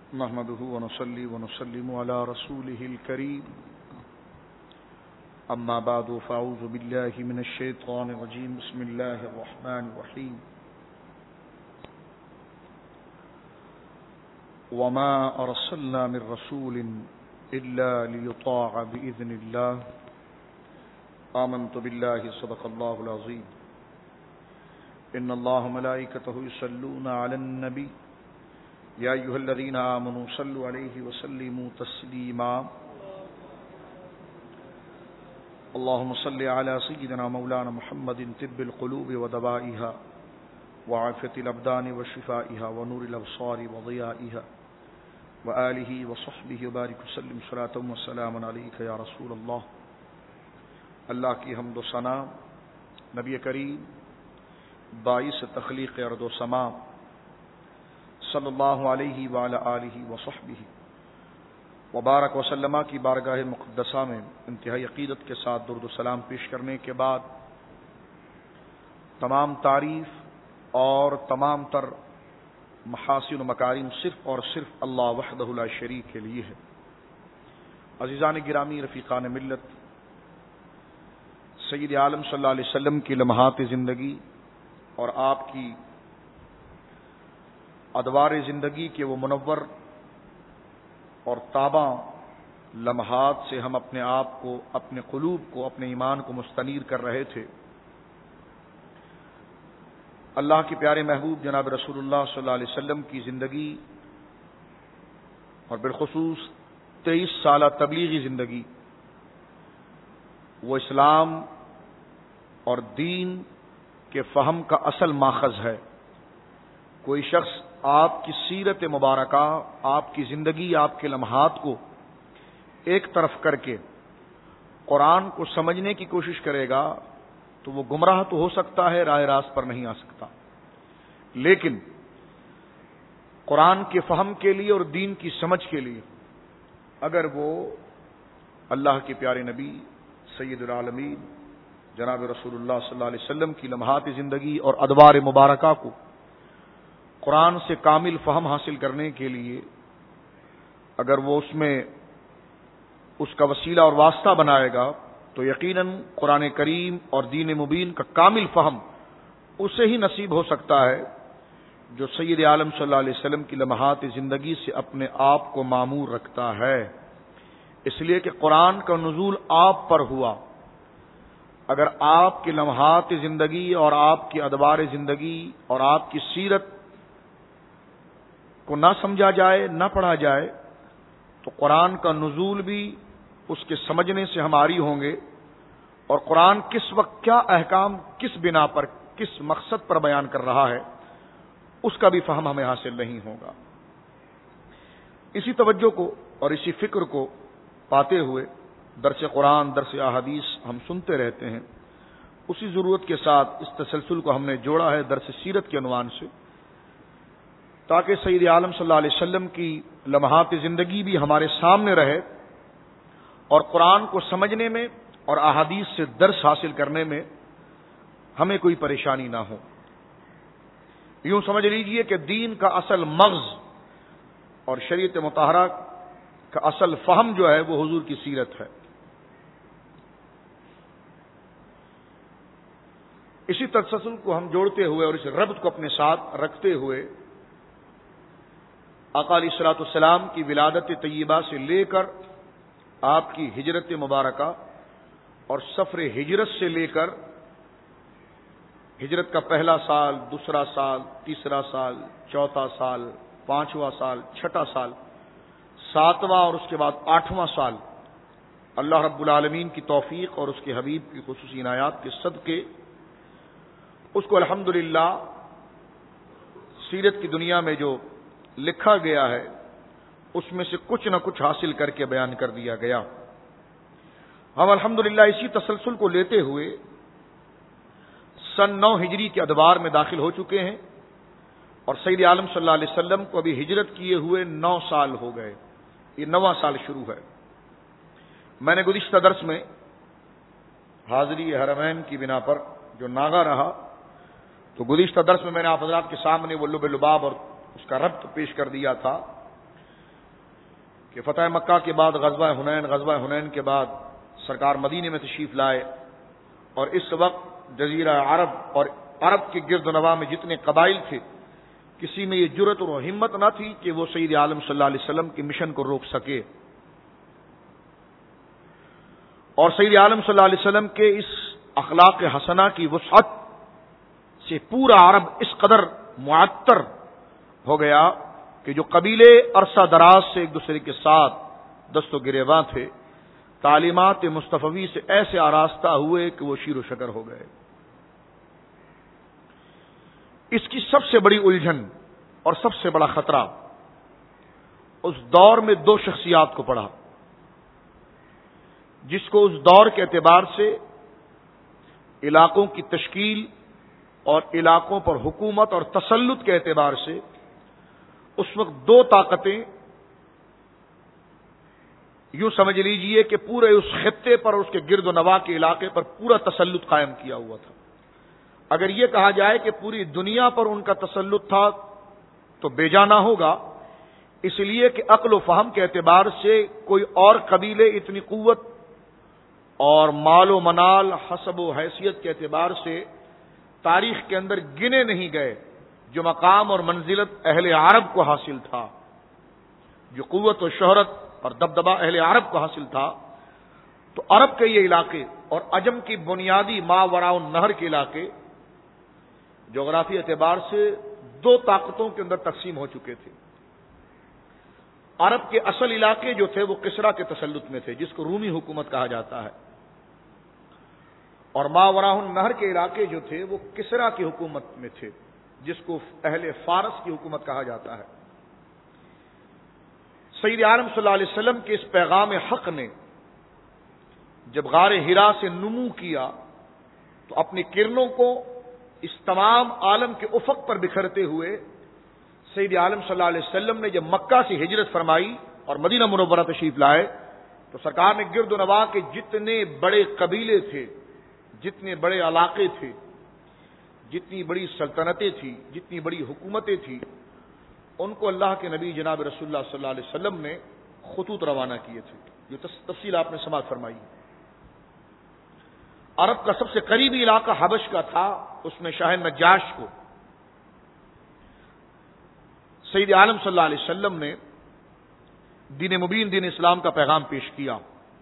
نحمده ونصلي ونسلم على رسوله الكريم أما بعد فأعوذ بالله من الشيطان الرجيم بسم الله الرحمن الرحيم وما أرسلنا من رسول إلا ليطاع بإذن الله آمنت بالله صدق الله العظيم إن الله ملائكته يصلون على النبي يا أيها الذين آمنوا صلوا عليه وسلموا تسليما اللهم صل على سيدنا مولانا محمد طب القلوب ودوائها وعافية الأبدان وشفائها ونور الأبصار وضيائها وآله وصحبه وبارك وسلم صلاة وسلام عليك يا رسول الله. اللہ کی حمد و ثنا نبی کریم باعث تخلیق ارض و سما صلی اللہ علیہ وعلی آلہ وصحبہ وبارک وسلم کی بارگاہ مقدسہ میں انتہائی عقیدت کے ساتھ درود و سلام پیش کرنے کے بعد تمام تعریف اور تمام تر محاسن و مکارم صرف اور صرف اللہ وحدہ لا شریک کے لیے ہے. عزیزان گرامی، رفیقان ملت، سید عالم صلی اللہ علیہ وسلم کی لمحات زندگی اور آپ کی ادوار زندگی کے وہ منور اور تابع لمحات سے ہم اپنے آپ کو، اپنے قلوب کو، اپنے ایمان کو مستنیر کر رہے تھے. اللہ کے پیارے محبوب جناب رسول اللہ صلی اللہ علیہ وسلم کی زندگی اور بالخصوص 23 سالہ تبلیغی زندگی، وہ اسلام اور دین کے فہم کا اصل ماخذ ہے. کوئی شخص آپ کی سیرت مبارکہ، آپ کی زندگی، آپ کے لمحات کو ایک طرف کر کے قرآن کو سمجھنے کی کوشش کرے گا تو وہ گمراہ تو ہو سکتا ہے، راہ راست پر نہیں آ سکتا. لیکن قرآن کے فہم کے لیے اور دین کی سمجھ کے لیے اگر وہ اللہ کے پیارے نبی سید العالمین جناب رسول اللہ صلی اللہ علیہ وسلم کی لمحات زندگی اور ادوار مبارکہ کو قرآن سے کامل فہم حاصل کرنے کے لیے اگر وہ اس میں اس کا وسیلہ اور واسطہ بنائے گا تو یقیناً قرآن کریم اور دین مبین کا کامل فہم اسے ہی نصیب ہو سکتا ہے جو سید عالم صلی اللہ علیہ وسلم کی لمحات زندگی سے اپنے آپ کو معمور رکھتا ہے. اس لیے کہ قرآن کا نزول آپ پر ہوا. اگر آپ کے لمحات زندگی اور آپ کی ادوار زندگی اور آپ کی سیرت کو نہ سمجھا جائے، نہ پڑھا جائے تو قرآن کا نزول بھی اس کے سمجھنے سے ہم عاری ہوں گے، اور قرآن کس وقت کیا احکام کس بنا پر کس مقصد پر بیان کر رہا ہے اس کا بھی فہم ہمیں حاصل نہیں ہوگا. اسی توجہ کو اور اسی فکر کو پاتے ہوئے درس قرآن، درس احادیث ہم سنتے رہتے ہیں. اسی ضرورت کے ساتھ اس تسلسل کو ہم نے جوڑا ہے درس سیرت کے عنوان سے، تاکہ سید عالم صلی اللہ علیہ وسلم کی لمحات زندگی بھی ہمارے سامنے رہے اور قرآن کو سمجھنے میں اور احادیث سے درس حاصل کرنے میں ہمیں کوئی پریشانی نہ ہو. یوں سمجھ لیجئے کہ دین کا اصل مغز اور شریعت مطہرہ کا اصل فہم جو ہے وہ حضور کی سیرت ہے. اسی تسلسل کو ہم جوڑتے ہوئے اور اس ربط کو اپنے ساتھ رکھتے ہوئے آقا علیہ الصلوۃ والسلام کی ولادت طیبہ سے لے کر آپ کی ہجرت مبارکہ اور سفر ہجرت سے لے کر ہجرت کا پہلا سال، دوسرا سال، تیسرا سال، چوتھا سال، پانچواں سال، چھٹا سال، ساتواں اور اس کے بعد 8واں سال اللہ رب العالمین کی توفیق اور اس کے حبیب کی خصوصی عنایات کے صدقے اس کو الحمدللہ سیرت کی دنیا میں جو لکھا گیا ہے اس میں سے کچھ نہ کچھ حاصل کر کے بیان کر دیا گیا. ہم الحمدللہ اسی تسلسل کو لیتے ہوئے سن 9 ہجری کے ادوار میں داخل ہو چکے ہیں اور سید عالم صلی اللہ علیہ وسلم کو ابھی ہجرت کیے ہوئے 9 سال ہو گئے. یہ 9واں سال شروع ہے. میں نے گزشتہ درس میں حاضری حرمین کی بنا پر جو ناغا رہا تو گزشتہ درس میں نے آپ حضرات کے سامنے وہ لب لباب اور اس کا ربط پیش کر دیا تھا کہ فتح مکہ کے بعد غزوہ حنین کے بعد سرکار مدینے میں تشریف لائے، اور اس وقت جزیرہ عرب اور عرب کے گرد و نواح میں جتنے قبائل تھے، کسی میں یہ جرأت اور ہمت نہ تھی کہ وہ سید عالم صلی اللہ علیہ وسلم کے مشن کو روک سکے. اور سید عالم صلی اللہ علیہ وسلم کے اس اخلاق حسنہ کی وسعت سے پورا عرب اس قدر معطر ہو گیا کہ جو قبیلے عرصہ دراز سے ایک دوسرے کے ساتھ دست و گریباں تھے، تعلیمات مصطفی سے ایسے آراستہ ہوئے کہ وہ شیر و شکر ہو گئے. اس کی سب سے بڑی الجھن اور سب سے بڑا خطرہ اس دور میں دو شخصیات کو پڑا، جس کو اس دور کے اعتبار سے علاقوں کی تشکیل اور علاقوں پر حکومت اور تسلط کے اعتبار سے اس وقت دو طاقتیں، یوں سمجھ لیجئے کہ پورے اس خطے پر اور اس کے گرد و نواح کے علاقے پر پورا تسلط قائم کیا ہوا تھا. اگر یہ کہا جائے کہ پوری دنیا پر ان کا تسلط تھا تو بے جا نہ ہوگا، اس لیے کہ عقل و فہم کے اعتبار سے کوئی اور قبیلے اتنی قوت اور مال و منال، حسب و حیثیت کے اعتبار سے تاریخ کے اندر گنے نہیں گئے جو مقام اور منزلت اہل عرب کو حاصل تھا، جو قوت و شہرت اور دبدبہ اہل عرب کو حاصل تھا. تو عرب کے یہ علاقے اور عجم کی بنیادی ماوراء النہر کے علاقے جغرافی اعتبار سے دو طاقتوں کے اندر تقسیم ہو چکے تھے. عرب کے اصل علاقے جو تھے وہ کسریٰ کے تسلط میں تھے، جس کو رومی حکومت کہا جاتا ہے، اور ماوراء النہر کے علاقے جو تھے وہ کسریٰ کی حکومت میں تھے، جس کو اہل فارس کی حکومت کہا جاتا ہے. سید عالم صلی اللہ علیہ وسلم کے اس پیغام حق نے جب غار حرا سے نمو کیا تو اپنی کرنوں کو اس تمام عالم کے افق پر بکھرتے ہوئے سید عالم صلی اللہ علیہ وسلم نے جب مکہ سے ہجرت فرمائی اور مدینہ منورہ تشریف لائے تو سرکار نے گرد و نواح کے جتنے بڑے قبیلے تھے، جتنے بڑے علاقے تھے، جتنی بڑی سلطنتیں تھیں، جتنی بڑی حکومتیں تھیں، ان کو اللہ کے نبی جناب رسول اللہ صلی اللہ علیہ وسلم نے خطوط روانہ کیے تھے. یہ تفصیل آپ نے سماعت فرمائی. عرب کا سب سے قریبی علاقہ حبش کا تھا، اس میں شاہ نجاش کو سید عالم صلی اللہ علیہ وسلم نے دین مبین، دین اسلام کا پیغام پیش کیا.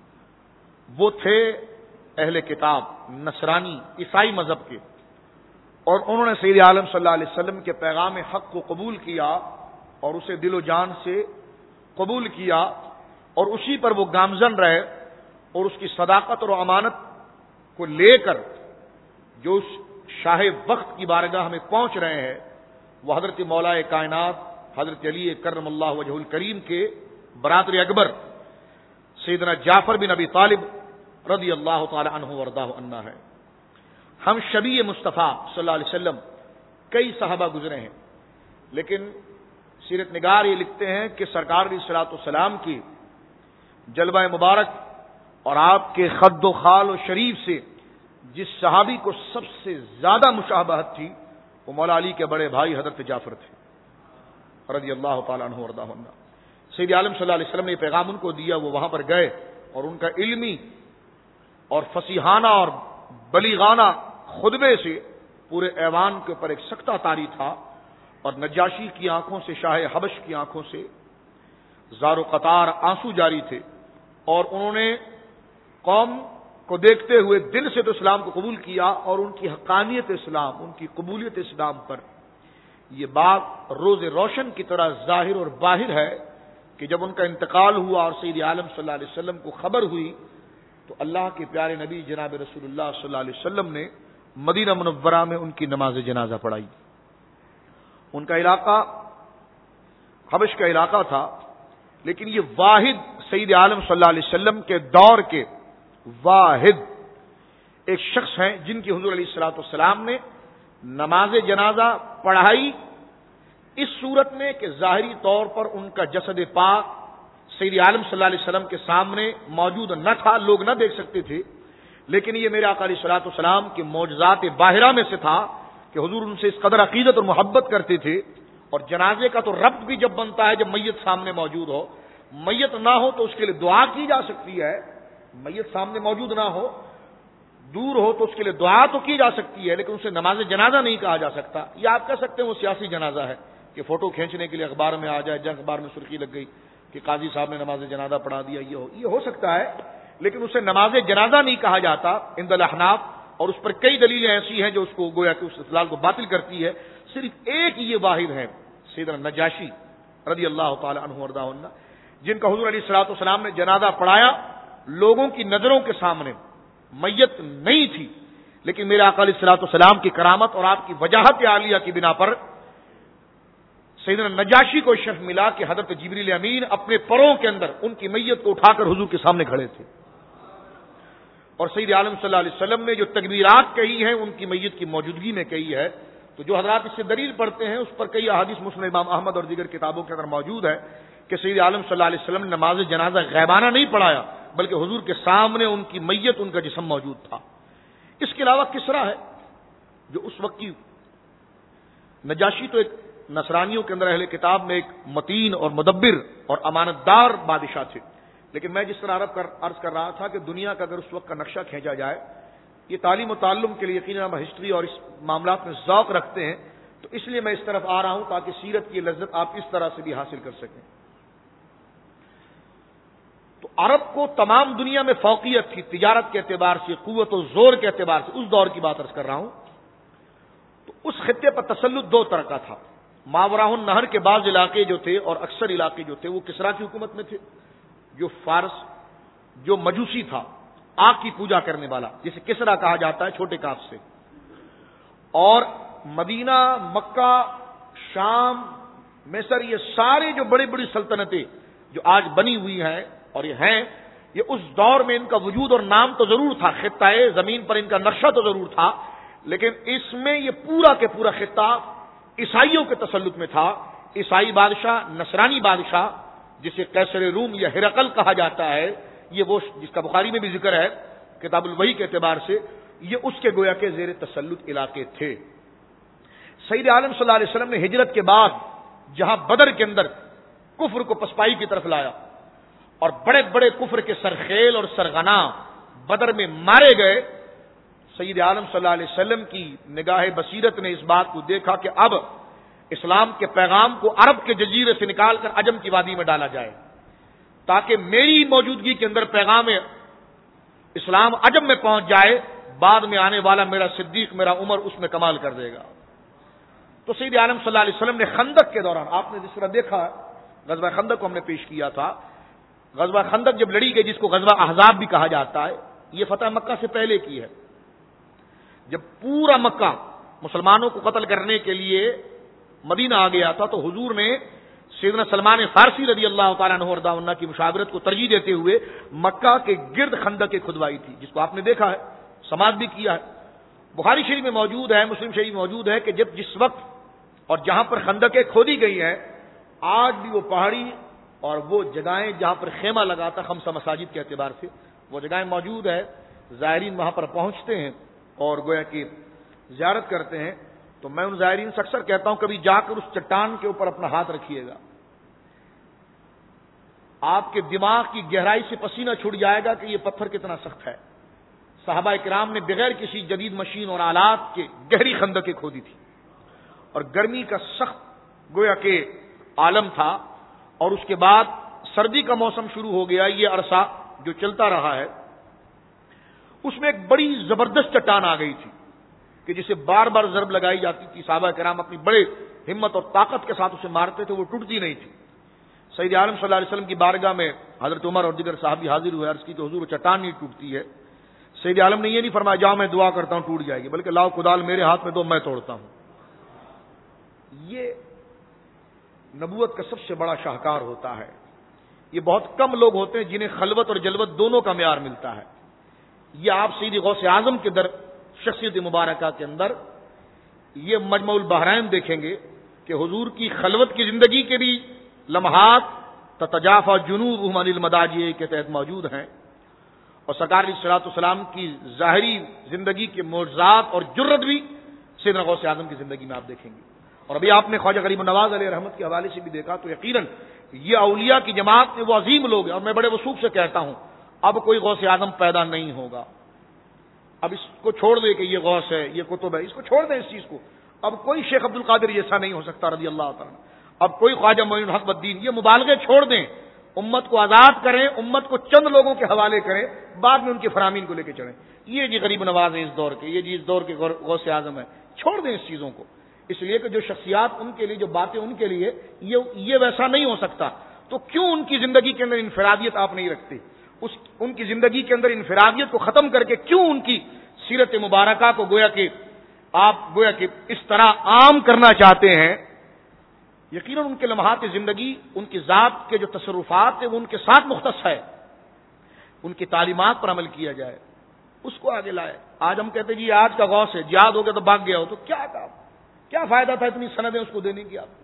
وہ تھے اہل کتاب، نصرانی، عیسائی مذہب کے، اور انہوں نے سید عالم صلی اللہ علیہ وسلم کے پیغام حق کو قبول کیا اور اسے دل و جان سے قبول کیا، اور اسی پر وہ گامزن رہے، اور اس کی صداقت اور امانت کو لے کر جو اس شاہ وقت کی بارگاہ میں پہنچ رہے ہیں وہ حضرت مولا کائنات حضرت علی کرم اللہ وجہ الکریم کے برادر اکبر سیدنا جعفر بن ابی طالب رضی اللہ تعالی عنہ وارضاہ عنہ ہے. ہم شبیہ مصطفیٰ صلی اللہ علیہ وسلم کئی صحابہ گزرے ہیں، لیکن سیرت نگار یہ لکھتے ہیں کہ سرکار علیہ الصلوۃ والسلام کی جلوہ مبارک اور آپ کے خد و خال و شریف سے جس صحابی کو سب سے زیادہ مشابہت تھی وہ مولا علی کے بڑے بھائی حضرت جعفر تھے رضی اللہ تعالیٰ عنہ وارضاہ عنہ. سید عالم صلی اللہ علیہ وسلم نے یہ پیغام ان کو دیا، وہ وہاں پر گئے اور ان کا علمی اور فصیحانہ اور بلیغانہ خطبے سے پورے ایوان کے اوپر ایک سکتہ طاری تھا، اور نجاشی کی آنکھوں سے، شاہ حبش کی آنکھوں سے زار و قطار آنسو جاری تھے، اور انہوں نے قوم کو دیکھتے ہوئے دل سے تو اسلام کو قبول کیا، اور ان کی حقانیت اسلام، ان کی قبولیت اسلام پر یہ بات روز روشن کی طرح ظاہر اور باہر ہے کہ جب ان کا انتقال ہوا اور سید عالم صلی اللہ علیہ وسلم کو خبر ہوئی تو اللہ کے پیارے نبی جناب رسول اللہ صلی اللہ علیہ وسلم نے مدینہ منورہ میں ان کی نماز جنازہ پڑھائی. ان کا علاقہ حبش کا علاقہ تھا، لیکن یہ واحد سید عالم صلی اللہ علیہ وسلم کے دور کے واحد ایک شخص ہیں جن کی حضور علیہ الصلوۃ والسلام نے نماز جنازہ پڑھائی اس صورت میں کہ ظاہری طور پر ان کا جسد پاک سید عالم صلی اللہ علیہ وسلم کے سامنے موجود نہ تھا، لوگ نہ دیکھ سکتے تھے، لیکن یہ میرے آقا علیہ الصلوۃ والسلام کے معجزات باہرہ میں سے تھا کہ حضور ان سے اس قدر عقیدت اور محبت کرتے تھے. اور جنازے کا تو ربط بھی جب بنتا ہے جب میت سامنے موجود ہو، میت نہ ہو تو اس کے لیے دعا کی جا سکتی ہے، میت سامنے موجود نہ ہو، دور ہو تو اس کے لیے دعا تو کی جا سکتی ہے، لیکن اسے نماز جنازہ نہیں کہا جا سکتا۔ یا آپ کہہ سکتے ہیں وہ سیاسی جنازہ ہے کہ فوٹو کھینچنے کے لیے اخبار میں آ جائے، جب اخبار میں سرخی لگ گئی کہ قاضی صاحب نے نماز جنازہ پڑھا دیا، یہ ہو سکتا ہے، لیکن اسے نماز جنازہ نہیں کہا جاتا عند الاحناف، اور اس پر کئی دلیلیں ایسی ہیں جو اس کو گویا کہ اس استدلال کو باطل کرتی ہے۔ صرف ایک یہ واحد ہے سیدنا نجاشی رضی اللہ تعالی عنہ وارضاہ عنہ، جن کا حضور علیہ الصلوۃ والسلام نے جنازہ پڑھایا، لوگوں کی نظروں کے سامنے، میت نہیں تھی، لیکن میرے آقا علیہ الصلوۃ والسلام کی کرامت اور آپ کی وجاہت عالیہ کی بنا پر سیدنا نجاشی کو شرف ملا کہ حضرت جبریل امین اپنے پروں کے اندر ان کی میت کو اٹھا کر حضور کے سامنے کھڑے تھے، اور سید عالم صلی اللہ علیہ وسلم نے جو تکبیرات کہی ہیں ان کی میت کی موجودگی میں کہی ہے۔ تو جو حضرات اس سے دلیل پڑھتے ہیں اس پر کئی احادیث مسند امام احمد اور دیگر کتابوں کے اندر موجود ہے کہ سید عالم صلی اللہ علیہ وسلم نے نماز جنازہ غیبانہ نہیں پڑھایا، بلکہ حضور کے سامنے ان کی میت، ان کا جسم موجود تھا۔ اس کے علاوہ کسرا ہے جو اس وقت کی، نجاشی تو ایک نصرانیوں کے اندر اہل کتاب میں ایک متین اور مدبر اور امانت دار بادشاہ تھے، لیکن میں جس طرح عرض کر رہا تھا کہ دنیا کا اگر اس وقت کا نقشہ کھینچا جائے، یہ تعلیم و تعلم کے لیے یقیناً ہم ہسٹری اور اس معاملات میں ذوق رکھتے ہیں، تو اس لیے میں اس طرف آ رہا ہوں تاکہ سیرت کی لذت آپ اس طرح سے بھی حاصل کر سکیں۔ تو عرب کو تمام دنیا میں فوقیت تھی، تجارت کے اعتبار سے، قوت و زور کے اعتبار سے، اس دور کی بات عرض کر رہا ہوں۔ تو اس خطے پر تسلط دو طرح کا تھا۔ ماوراء النہر کے بعض علاقے جو تھے اور اکثر علاقے جو تھے وہ کسرا کی حکومت میں تھے، جو فارس، جو مجوسی تھا، آگ کی پوجا کرنے والا، جسے کسرا کہا جاتا ہے چھوٹے کاف سے، اور مدینہ، مکہ، شام، مصر، یہ سارے جو بڑی بڑی سلطنتیں جو آج بنی ہوئی ہیں اور یہ ہیں، یہ اس دور میں ان کا وجود اور نام تو ضرور تھا، خطہ زمین پر ان کا نقشہ تو ضرور تھا، لیکن اس میں یہ پورا کے پورا خطہ عیسائیوں کے تسلط میں تھا۔ عیسائی بادشاہ، نصرانی بادشاہ جسے قیصر روم یا ہرقل کہا جاتا ہے، یہ وہ جس کا بخاری میں بھی ذکر ہے کتاب الوحی کے اعتبار سے، یہ اس کے گویا کے زیر تسلط علاقے تھے۔ سید عالم صلی اللہ علیہ وسلم نے ہجرت کے بعد جہاں بدر کے اندر کفر کو پسپائی کی طرف لایا اور بڑے بڑے کفر کے سرخیل اور سرغنا بدر میں مارے گئے، سید عالم صلی اللہ علیہ وسلم کی نگاہ بصیرت نے اس بات کو دیکھا کہ اب اسلام کے پیغام کو عرب کے جزیرے سے نکال کر عجم کی وادی میں ڈالا جائے، تاکہ میری موجودگی کے اندر پیغام اسلام عجم میں پہنچ جائے، بعد میں آنے والا میرا صدیق، میرا عمر اس میں کمال کر دے گا۔ تو سید عالم صلی اللہ علیہ وسلم نے خندق کے دوران، آپ نے جس طرح دیکھا غزوہ خندق کو ہم نے پیش کیا تھا، غزوہ خندق جب لڑی گئی جس کو غزوہ احزاب بھی کہا جاتا ہے، یہ فتح مکہ سے پہلے کی ہے، جب پورا مکہ مسلمانوں کو قتل کرنے کے لیے مدینہ آ گیا تھا، تو حضور نے سیدنا سلمان فارسی رضی اللہ تعالیٰ عنہ وارضاہ عنہ کی مشاورت کو ترجیح دیتے ہوئے مکہ کے گرد خندقیں کھدوائی تھی، جس کو آپ نے دیکھا ہے، سماعت بھی کیا ہے، بخاری شریف میں موجود ہے، مسلم شریف میں موجود ہے کہ جس وقت اور جہاں پر خندقیں کھودی گئی ہیں، آج بھی وہ پہاڑی اور وہ جگہیں جہاں پر خیمہ لگا تھا خمسہ مساجد کے اعتبار سے، وہ جگہیں موجود ہے، زائرین وہاں پر پہنچتے ہیں اور گویا کہ زیارت کرتے ہیں۔ تو میں ان زائرین سے اکثر کہتا ہوں کبھی جا کر اس چٹان کے اوپر اپنا ہاتھ رکھیے گا، آپ کے دماغ کی گہرائی سے پسینہ چھوٹ جائے گا کہ یہ پتھر کتنا سخت ہے۔ صحابہ کرام نے بغیر کسی جدید مشین اور آلات کے گہری خندقیں کھودی تھی، اور گرمی کا سخت گویا کہ عالم تھا، اور اس کے بعد سردی کا موسم شروع ہو گیا، یہ عرصہ جو چلتا رہا ہے، اس میں ایک بڑی زبردست چٹان آ گئی تھی کہ جسے بار بار ضرب لگائی جاتی تھی، صحابہ کرام اپنی بڑے ہمت اور طاقت کے ساتھ اسے مارتے تھے، وہ ٹوٹتی نہیں تھی۔ سید عالم صلی اللہ علیہ وسلم کی بارگاہ میں حضرت عمر اور دیگر صحابی حاضر ہوئے، عرض کی کہ حضور چٹان نہیں ٹوٹتی ہے۔ سید عالم نے یہ نہیں فرمایا جاؤ میں دعا کرتا ہوں ٹوٹ جائے گی، بلکہ لاؤ کدال میرے ہاتھ میں دو میں توڑتا ہوں۔ یہ نبوت کا سب سے بڑا شاہکار ہوتا ہے۔ یہ بہت کم لوگ ہوتے ہیں جنہیں خلوت اور جلوت دونوں کا معیار ملتا ہے۔ یہ آپ سید غوث اعظم کے در شخصیت مبارکہ کے اندر یہ مجمع البحرین دیکھیں گے کہ حضور کی خلوت کی زندگی کے بھی لمحات تتجافی جنوبہم عن المضاجع کے تحت موجود ہیں، اور سرکار علیہ الصلوۃ والسلام کی ظاہری زندگی کے معجزات اور جرت بھی سیدنا غوث اعظم کی زندگی میں آپ دیکھیں گے۔ اور ابھی آپ نے خواجہ غریب نواز علیہ رحمت کے حوالے سے بھی دیکھا تو یقیناً یہ اولیاء کی جماعت میں وہ عظیم لوگ ہیں، اور میں بڑے وثوق سے کہتا ہوں اب کوئی غوث اعظم پیدا نہیں ہوگا. اب اس کو چھوڑ دیں کہ یہ غوث ہے، یہ کتب ہے، اس کو چھوڑ دیں اس چیز کو. اب کوئی شیخ عبد القادر جیسا نہیں ہو سکتا رضی اللہ تعالیٰ. اب کوئی خواجہ معین الحق الدین، یہ مبالغے چھوڑ دیں، امت کو آزاد کریں، امت کو چند لوگوں کے حوالے کریں، بعد میں ان کے فرامین کو لے کے چڑھیں. یہ جی غریب نواز ہیں اس دور کے، یہ جی اس دور کے غوث اعظم ہے. چھوڑ دیں اس چیزوں کو، اس لیے کہ جو شخصیات ان کے لیے، جو باتیں ان کے لیے، یہ ویسا نہیں ہو سکتا. تو کیوں ان کی زندگی کے اندر انفرادیت آپ نہیں رکھتے؟ ان کی زندگی کے اندر انفرادیت کو ختم کر کے کیوں ان کی سیرت مبارکہ کو گویا کہ اس طرح عام کرنا چاہتے ہیں؟ یقیناً ان کے لمحات زندگی، ان کی ذات کے جو تصرفات ہیں وہ ان کے ساتھ مختص ہے. ان کی تعلیمات پر عمل کیا جائے، اس کو آگے لائے. آج ہم کہتے ہیں جی آج کا غوث ہے، جہاد ہو گیا تو بھاگ گیا ہو، تو کیا فائدہ تھا اتنی سندیں اس کو دینے کی آپ کو؟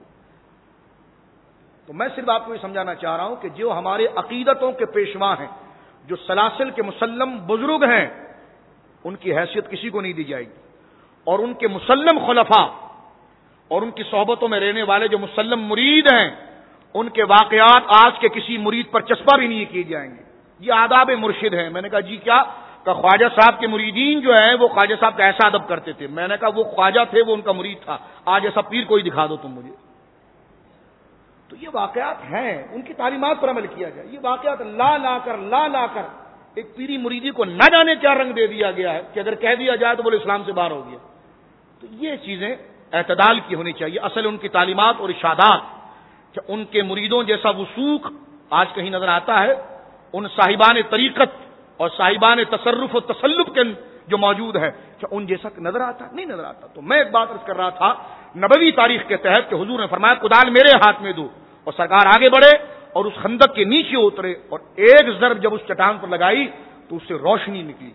تو میں صرف آپ کو یہ سمجھانا چاہ رہا ہوں کہ جو ہمارے عقیدتوں کے پیشوا ہیں، جو سلاسل کے مسلم بزرگ ہیں، ان کی حیثیت کسی کو نہیں دی جائے گی. اور ان کے مسلم خلفاء اور ان کی صحبتوں میں رہنے والے جو مسلم مرید ہیں، ان کے واقعات آج کے کسی مرید پر چسپاں بھی نہیں کیے جائیں گے. یہ آداب مرشد ہیں. میں نے کہا جی کیا کہ خواجہ صاحب کے مریدین جو ہیں وہ خواجہ صاحب کا ایسا ادب کرتے تھے. میں نے کہا وہ خواجہ تھے، وہ ان کا مرید تھا. آج ایسا پیر کوئی دکھا دو تم مجھے. تو یہ واقعات ہیں، ان کی تعلیمات پر عمل کیا جائے. یہ واقعات لا کر ایک پیری مریدی کو نہ جانے کیا رنگ دے دیا گیا ہے کہ اگر کہہ دیا جائے تو بولے اسلام سے باہر ہو گیا. تو یہ چیزیں اعتدال کی ہونی چاہیے. اصل ان کی تعلیمات اور ارشادات کہ ان کے مریدوں جیسا وثوق آج کہیں نظر آتا ہے؟ ان صاحبان طریقت اور صاحبان تصرف و تسلب کے جو موجود ہے کہ ان جیسا نظر آتا؟ نہیں نظر آتا. تو میں ایک بات عرض کر رہا تھا نبوی تاریخ کے تحت کہ حضور نے فرمایا کدال میرے ہاتھ میں دو، اور سرکار آگے بڑھے اور اس خندق کے نیچے اترے اور ایک ضرب جب اس چٹان پر لگائی تو اس سے روشنی نکلی.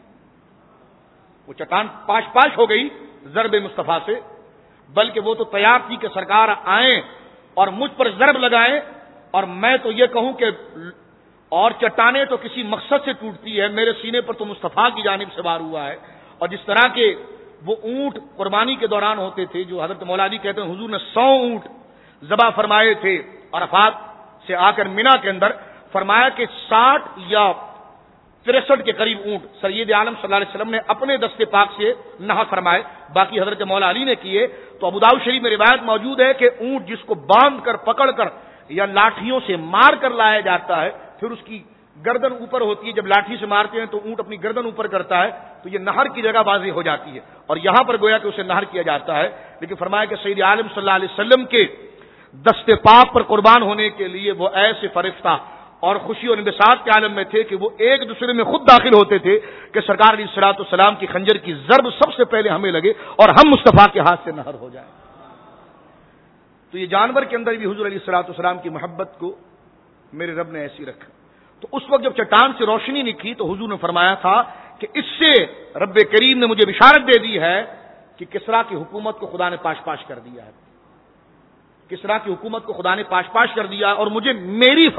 وہ چٹان پاش ہو گئی ضرب مصطفیٰ سے، بلکہ وہ تو تیار تھی کہ سرکار آئیں اور مجھ پر ضرب لگائیں. اور میں تو یہ کہوں کہ اور چٹانیں تو کسی مقصد سے ٹوٹتی ہے، میرے سینے پر تو مصطفیٰ کی جانب سے وار ہوا ہے. اور جس طرح کے وہ اونٹ قربانی کے دوران ہوتے تھے، جو حضرت مولا علی کہتے ہیں حضور نے 100 اونٹ ذبح فرمائے تھے عرفات سے آ کر مینا کے اندر، فرمایا کہ 60 یا 63 کے قریب اونٹ سید عالم صلی اللہ علیہ وسلم نے اپنے دستے پاک سے نحر فرمائے، باقی حضرت مولا علی نے کیے. تو ابو داؤد شریف میں روایت موجود ہے کہ اونٹ جس کو باندھ کر پکڑ کر یا لاٹھیوں سے مار کر لایا جاتا ہے، پھر اس کی گردن اوپر ہوتی ہے. جب لاٹھی سے مارتے ہیں تو اونٹ اپنی گردن اوپر کرتا ہے، تو یہ نہر کی جگہ واضح ہو جاتی ہے. اور یہاں پر گویا کہ اسے نہر کیا جاتا ہے. لیکن فرمایا کہ سید عالم صلی اللہ علیہ وسلم کے دستے پاک پر قربان ہونے کے لیے وہ ایسے فرشتہ اور خوشی اور انبساط کے عالم میں تھے کہ وہ ایک دوسرے میں خود داخل ہوتے تھے کہ سرکار علیہ الصلوۃ والسلام کی خنجر کی ضرب سب سے پہلے ہمیں لگے اور ہم مصطفیٰ کے ہاتھ سے نہر ہو جائیں. تو یہ جانور کے اندر بھی حضور علیہ الصلوۃ والسلام کی محبت کو میرے رب نے ایسی رکھا. تو اس وقت جب چٹان سے روشنی نکلی تو حضور نے فرمایا تھا کہ اس سے رب کریم نے مجھے بشارت دے دی ہے کہ کسریٰ کی حکومت کو خدا نے پاش کر دیا ہے. کسریٰ کی حکومت کو خدا نے پاش کر دیا اور مجھے میری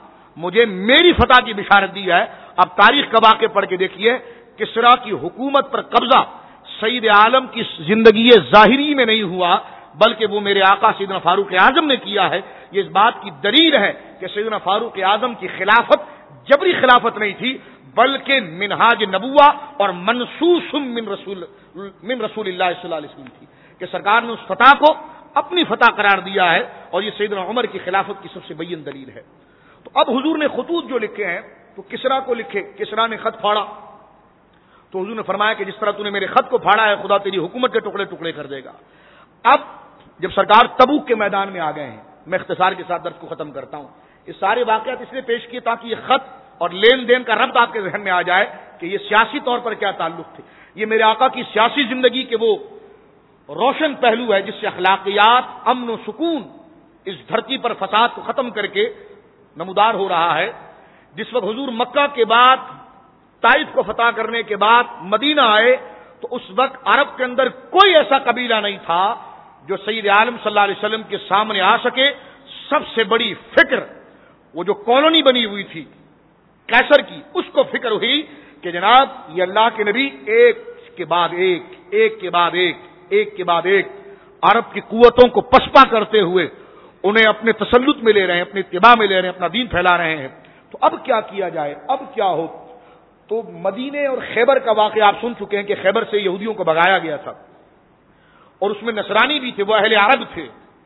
فتح کی بشارت دی ہے. اب تاریخ کا واقعہ پڑھ کے دیکھیے، کسریٰ کی حکومت پر قبضہ سید عالم کی زندگی ظاہری میں نہیں ہوا، بلکہ وہ میرے آقا سیدنا فاروق اعظم نے کیا ہے. یہ اس بات کی دلیل ہے کہ سیدنا فاروق اعظم کی خلافت جبری خلافت نہیں تھی، بلکہ منہاج نبوہ اور منصوص من رسول اللہ صلی اللہ علیہ وسلم تھی کہ سرکار نے اس فتح کو اپنی فتح قرار دیا ہے. اور یہ سیدنا عمر کی خلافت کی سب سے بین دلیل ہے. تو اب حضور نے خطوط جو لکھے ہیں تو کسریٰ کو لکھے، کسریٰ نے خط پھاڑا تو حضور نے فرمایا کہ جس طرح تو نے میرے خط کو پھاڑا ہے خدا تیری حکومت کے ٹکڑے ٹکڑے کر دے گا. اب جب سرکار تبوک کے میدان میں آ گئے ہیں، میں اختصار کے ساتھ درس کو ختم کرتا ہوں. یہ سارے واقعات اس لیے پیش کیے تاکہ یہ خط اور لین دین کا ربط آپ کے ذہن میں آ جائے کہ یہ سیاسی طور پر کیا تعلق تھے. یہ میرے آقا کی سیاسی زندگی کے وہ روشن پہلو ہے جس سے اخلاقیات، امن و سکون اس دھرتی پر فساد کو ختم کر کے نمودار ہو رہا ہے. جس وقت حضور مکہ کے بعد طائف کو فتح کرنے کے بعد مدینہ آئے تو اس وقت عرب کے اندر کوئی ایسا قبیلہ نہیں تھا جو سید عالم صلی اللہ علیہ وسلم کے سامنے آ سکے. سب سے بڑی فکر وہ جو کالونی بنی ہوئی تھی کیسر کی، اس کو فکر ہوئی کہ جناب یہ اللہ کے نبی ایک کے بعد ایک عرب کی قوتوں کو پسپا کرتے ہوئے انہیں اپنے تسلط میں لے رہے ہیں، اپنی اتباع میں لے رہے ہیں، اپنا دین پھیلا رہے ہیں. تو اب کیا کیا جائے، اب کیا ہو؟ تو مدینے اور خیبر کا واقعہ آپ سن چکے ہیں کہ خیبر سے یہودیوں کو بھگایا گیا تھا، اور اس میں نصرانی بھی تھے، وہ اہل عرب تھے،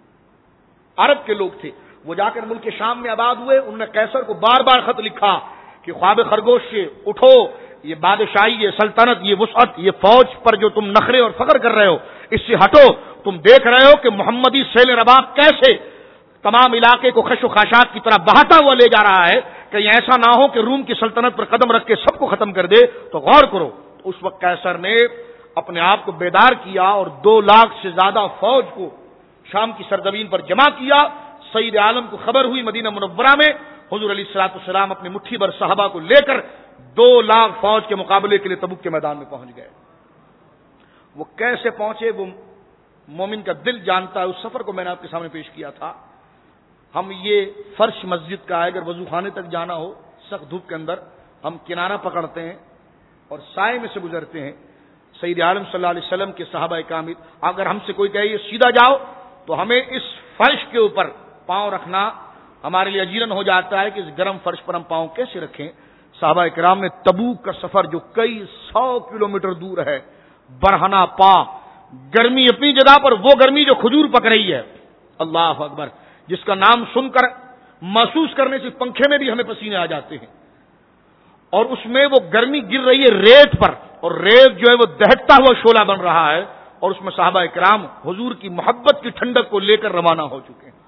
عرب کے لوگ تھے. وہ جا کر ملک شام میں آباد ہوئے. انہوں نے قیصر کو بار بار خط لکھا کہ خواب خرگوش سے اٹھو، یہ بادشاہی، یہ سلطنت، یہ وسعت، یہ فوج پر جو تم نخرے اور فخر کر رہے ہو، اس سے ہٹو. تم دیکھ رہے ہو کہ محمدی سیل رباب کیسے تمام علاقے کو خش و خاشاک کی طرح بہاتا ہوا لے جا رہا ہے. کہیں ایسا نہ ہو کہ روم کی سلطنت پر قدم رکھ کے سب کو ختم کر دے. تو غور کرو. تو اس وقت قیصر نے اپنے آپ کو بیدار کیا اور 2 لاکھ سے زیادہ فوج کو شام کی سرزمین پر جمع کیا. سید عالم کو خبر ہوئی مدینہ منورہ میں. حضور علیہ الصلوۃ والسلام اپنے مٹھی بھر صحابہ کو لے کر 2 لاکھ فوج کے مقابلے کے لیے تبوک کے میدان میں پہنچ گئے. وہ کیسے پہنچے وہ مومن کا دل جانتا ہے. اس سفر کو میں نے آپ کے سامنے پیش کیا تھا. ہم یہ فرش مسجد کا ہے، اگر وضو خانے تک جانا ہو سخت دھوپ کے اندر، ہم کنارہ پکڑتے ہیں اور سائے میں سے گزرتے ہیں. سید عالم صلی اللہ علیہ وسلم کے صحابہ کرام، اگر ہم سے کوئی کہے یہ سیدھا جاؤ تو ہمیں اس فرش کے اوپر پاؤں رکھنا ہمارے لیے عجیرن ہو جاتا ہے کہ اس گرم فرش پر ہم پاؤں کیسے رکھیں. صحابہ کرام نے تبوک کا سفر جو کئی 100 کلومیٹر دور ہے، برہنہ پا، گرمی اپنی جگہ پر، وہ گرمی جو کھجور پک رہی ہے، اللہ اکبر، جس کا نام سن کر محسوس کرنے سے پنکھے میں بھی ہمیں پسینے آ جاتے ہیں. اور اس میں وہ گرمی گر رہی ہے ریت پر، اور ریت جو ہے وہ دہکتا ہوا شعلہ بن رہا ہے، اور اس میں صحابہ کرام حضور کی محبت کی ٹھنڈک کو لے کر روانہ ہو چکے ہیں.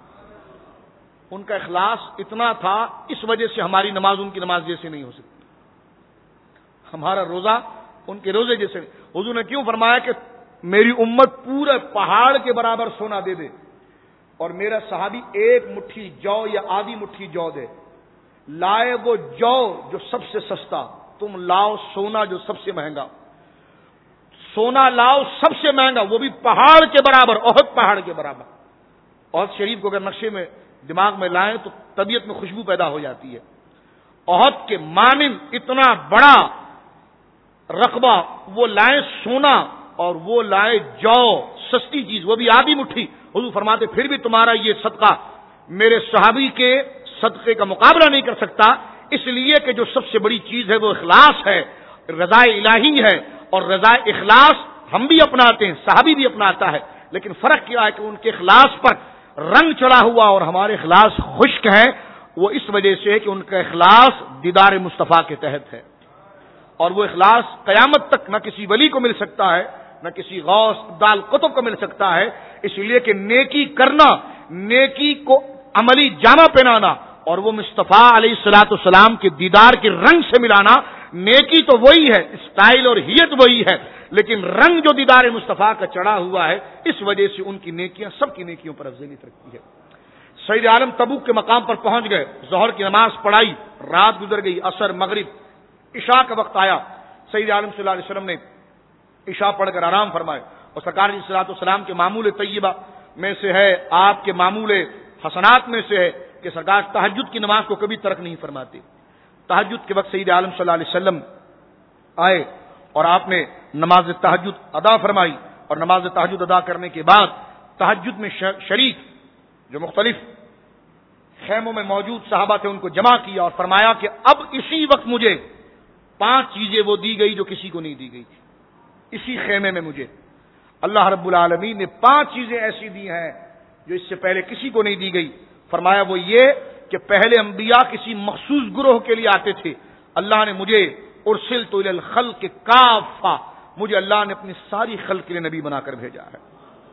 ان کا اخلاص اتنا تھا، اس وجہ سے ہماری نماز ان کی نماز جیسے نہیں ہو سکتی، ہمارا روزہ ان کے روزے جیسے نہیں. حضور نے کیوں فرمایا کہ میری امت پورے پہاڑ کے برابر سونا دے دے اور میرا صحابی 1 مٹھی جو یا آدھی مٹھی جو دے، لائے وہ جو سب سے سستا، تم لاؤ سونا جو سب سے مہنگا. سونا لاؤ سب سے مہنگا، وہ بھی پہاڑ کے برابر، احد پہاڑ کے برابر. احد شریف کو اگر نقشے میں دماغ میں لائیں تو طبیعت میں خوشبو پیدا ہو جاتی ہے. احد کے مانند اتنا بڑا رقبہ وہ لائیں سونا، اور وہ لائے جو سستی چیز، وہ بھی آدھی مٹھی. حضور فرماتے پھر بھی تمہارا یہ صدقہ میرے صحابی کے صدقے کا مقابلہ نہیں کر سکتا، اس لیے کہ جو سب سے بڑی چیز ہے وہ اخلاص ہے، رضا الہی ہے. اور رضا اخلاص ہم بھی اپناتے ہیں، صحابی بھی اپناتا ہے، لیکن فرق کیا ہے کہ ان کے اخلاص پر رنگ چڑھا ہوا اور ہمارے اخلاص خشک ہے. وہ اس وجہ سے کہ ان کا اخلاص دیدار مصطفیٰ کے تحت ہے، اور وہ اخلاص قیامت تک نہ کسی ولی کو مل سکتا ہے، نہ کسی غوث دال قطب کو مل سکتا ہے. اس لیے کہ نیکی کرنا، نیکی کو عملی جامہ پہنانا، اور وہ مصطفیٰ علیہ الصلوۃ والسلام کے دیدار کے رنگ سے ملانا، نیکی تو وہی ہے، اسٹائل اور ہیت وہی ہے، لیکن رنگ جو دیدار مصطفیٰ کا چڑھا ہوا ہے، اس وجہ سے ان کی نیکیاں سب کی نیکیوں پر افضلیت رکھتی ہے. سید عالم تبوک کے مقام پر پہنچ گئے، ظہر کی نماز پڑھائی، رات گزر گئی، عصر، مغرب، عشاء کا وقت آیا. سید عالم صلی اللہ علیہ وسلم نے عشاء پڑھ کر آرام فرمائے. اور سرکار علیہ الصلوۃ والسلام کے معمول طیبہ میں سے ہے، آپ کے معمول حسنات میں سے ہے کہ سرکار تہجد کی نماز کو کبھی ترک نہیں فرماتے. تہجد کے وقت سید عالم صلی اللہ علیہ وسلم آئے اور آپ نے نماز تہجد ادا فرمائی، اور نماز تہجد ادا کرنے کے بعد تہجد میں شریک جو مختلف خیموں میں موجود صحابہ تھے ان کو جمع کیا اور فرمایا کہ اب اسی وقت مجھے 5 چیزیں وہ دی گئی جو کسی کو نہیں دی گئی تھی. اسی خیمے میں مجھے اللہ رب العالمین نے 5 چیزیں ایسی دی ہیں جو اس سے پہلے کسی کو نہیں دی گئی. فرمایا وہ یہ کہ پہلے انبیاء کسی مخصوص گروہ کے لیے آتے تھے، اللہ نے مجھے ارسلت الی الخلق کافہ، مجھے اللہ نے اپنی ساری خلق کے لیے نبی بنا کر بھیجا ہے.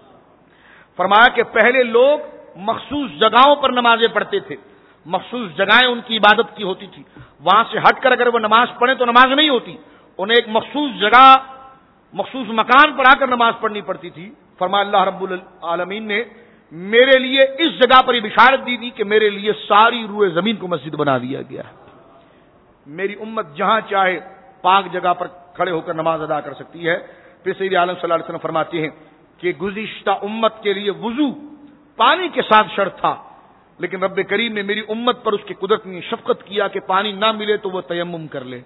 فرمایا کہ پہلے لوگ مخصوص جگہوں پر نمازیں پڑھتے تھے، مخصوص جگہیں ان کی عبادت کی ہوتی تھی، وہاں سے ہٹ کر اگر وہ نماز پڑھیں تو نماز نہیں ہوتی، انہیں ایک مخصوص جگہ، مخصوص مکان پر آ کر نماز پڑھنی پڑتی تھی. فرمایا اللہ رب العالمین نے میرے لیے اس جگہ پر یہ بشارت دی تھی کہ میرے لیے ساری روئے زمین کو مسجد بنا دیا گیا ہے. میری امت جہاں چاہے پاک جگہ پر کھڑے ہو کر نماز ادا کر سکتی ہے. پھر سید عالم صلی اللہ علیہ وسلم فرماتے ہیں کہ گزشتہ امت کے لیے وضو پانی کے ساتھ شرط تھا، لیکن رب کریم نے میری امت پر اس کی قدرت نے شفقت کیا کہ پانی نہ ملے تو وہ تیمم کر لے.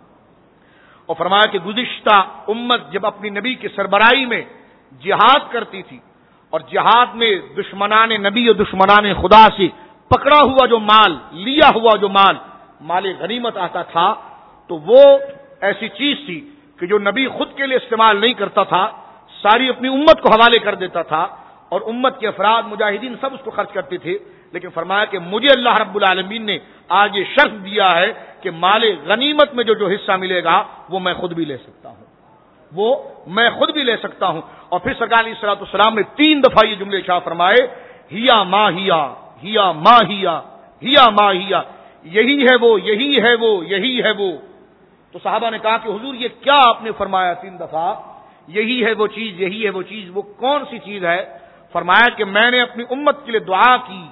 اور فرمایا کہ گزشتہ امت جب اپنی نبی کی سربراہی میں جہاد کرتی تھی اور جہاد میں دشمنان نبی اور دشمنان خدا سے پکڑا ہوا جو مال، لیا ہوا جو مال غنیمت آتا تھا، تو وہ ایسی چیز تھی کہ جو نبی خود کے لیے استعمال نہیں کرتا تھا، ساری اپنی امت کو حوالے کر دیتا تھا، اور امت کے افراد مجاہدین سب اس کو خرچ کرتے تھے. لیکن فرمایا کہ مجھے اللہ رب العالمین نے آج یہ شرط دیا ہے کہ مال غنیمت میں جو حصہ ملے گا وہ میں خود بھی لے سکتا ہوں، وہ میں خود بھی لے سکتا ہوں. اور پھر سرکار علیہ الصلوۃ والسلام نے 3 دفعہ یہ جملے ارشاد فرمائے، ہیا ما ہیا، ہیا ما ہیا، ہیا ما ہیا، یہی ہے وہ، یہی ہے وہ، یہی ہے وہ. تو صحابہ نے کہا کہ حضور یہ کیا آپ نے فرمایا 3 دفعہ، یہی ہے وہ چیز، یہی ہے وہ چیز، وہ کون سی چیز ہے؟ فرمایا کہ میں نے اپنی امت کے لیے دعا کی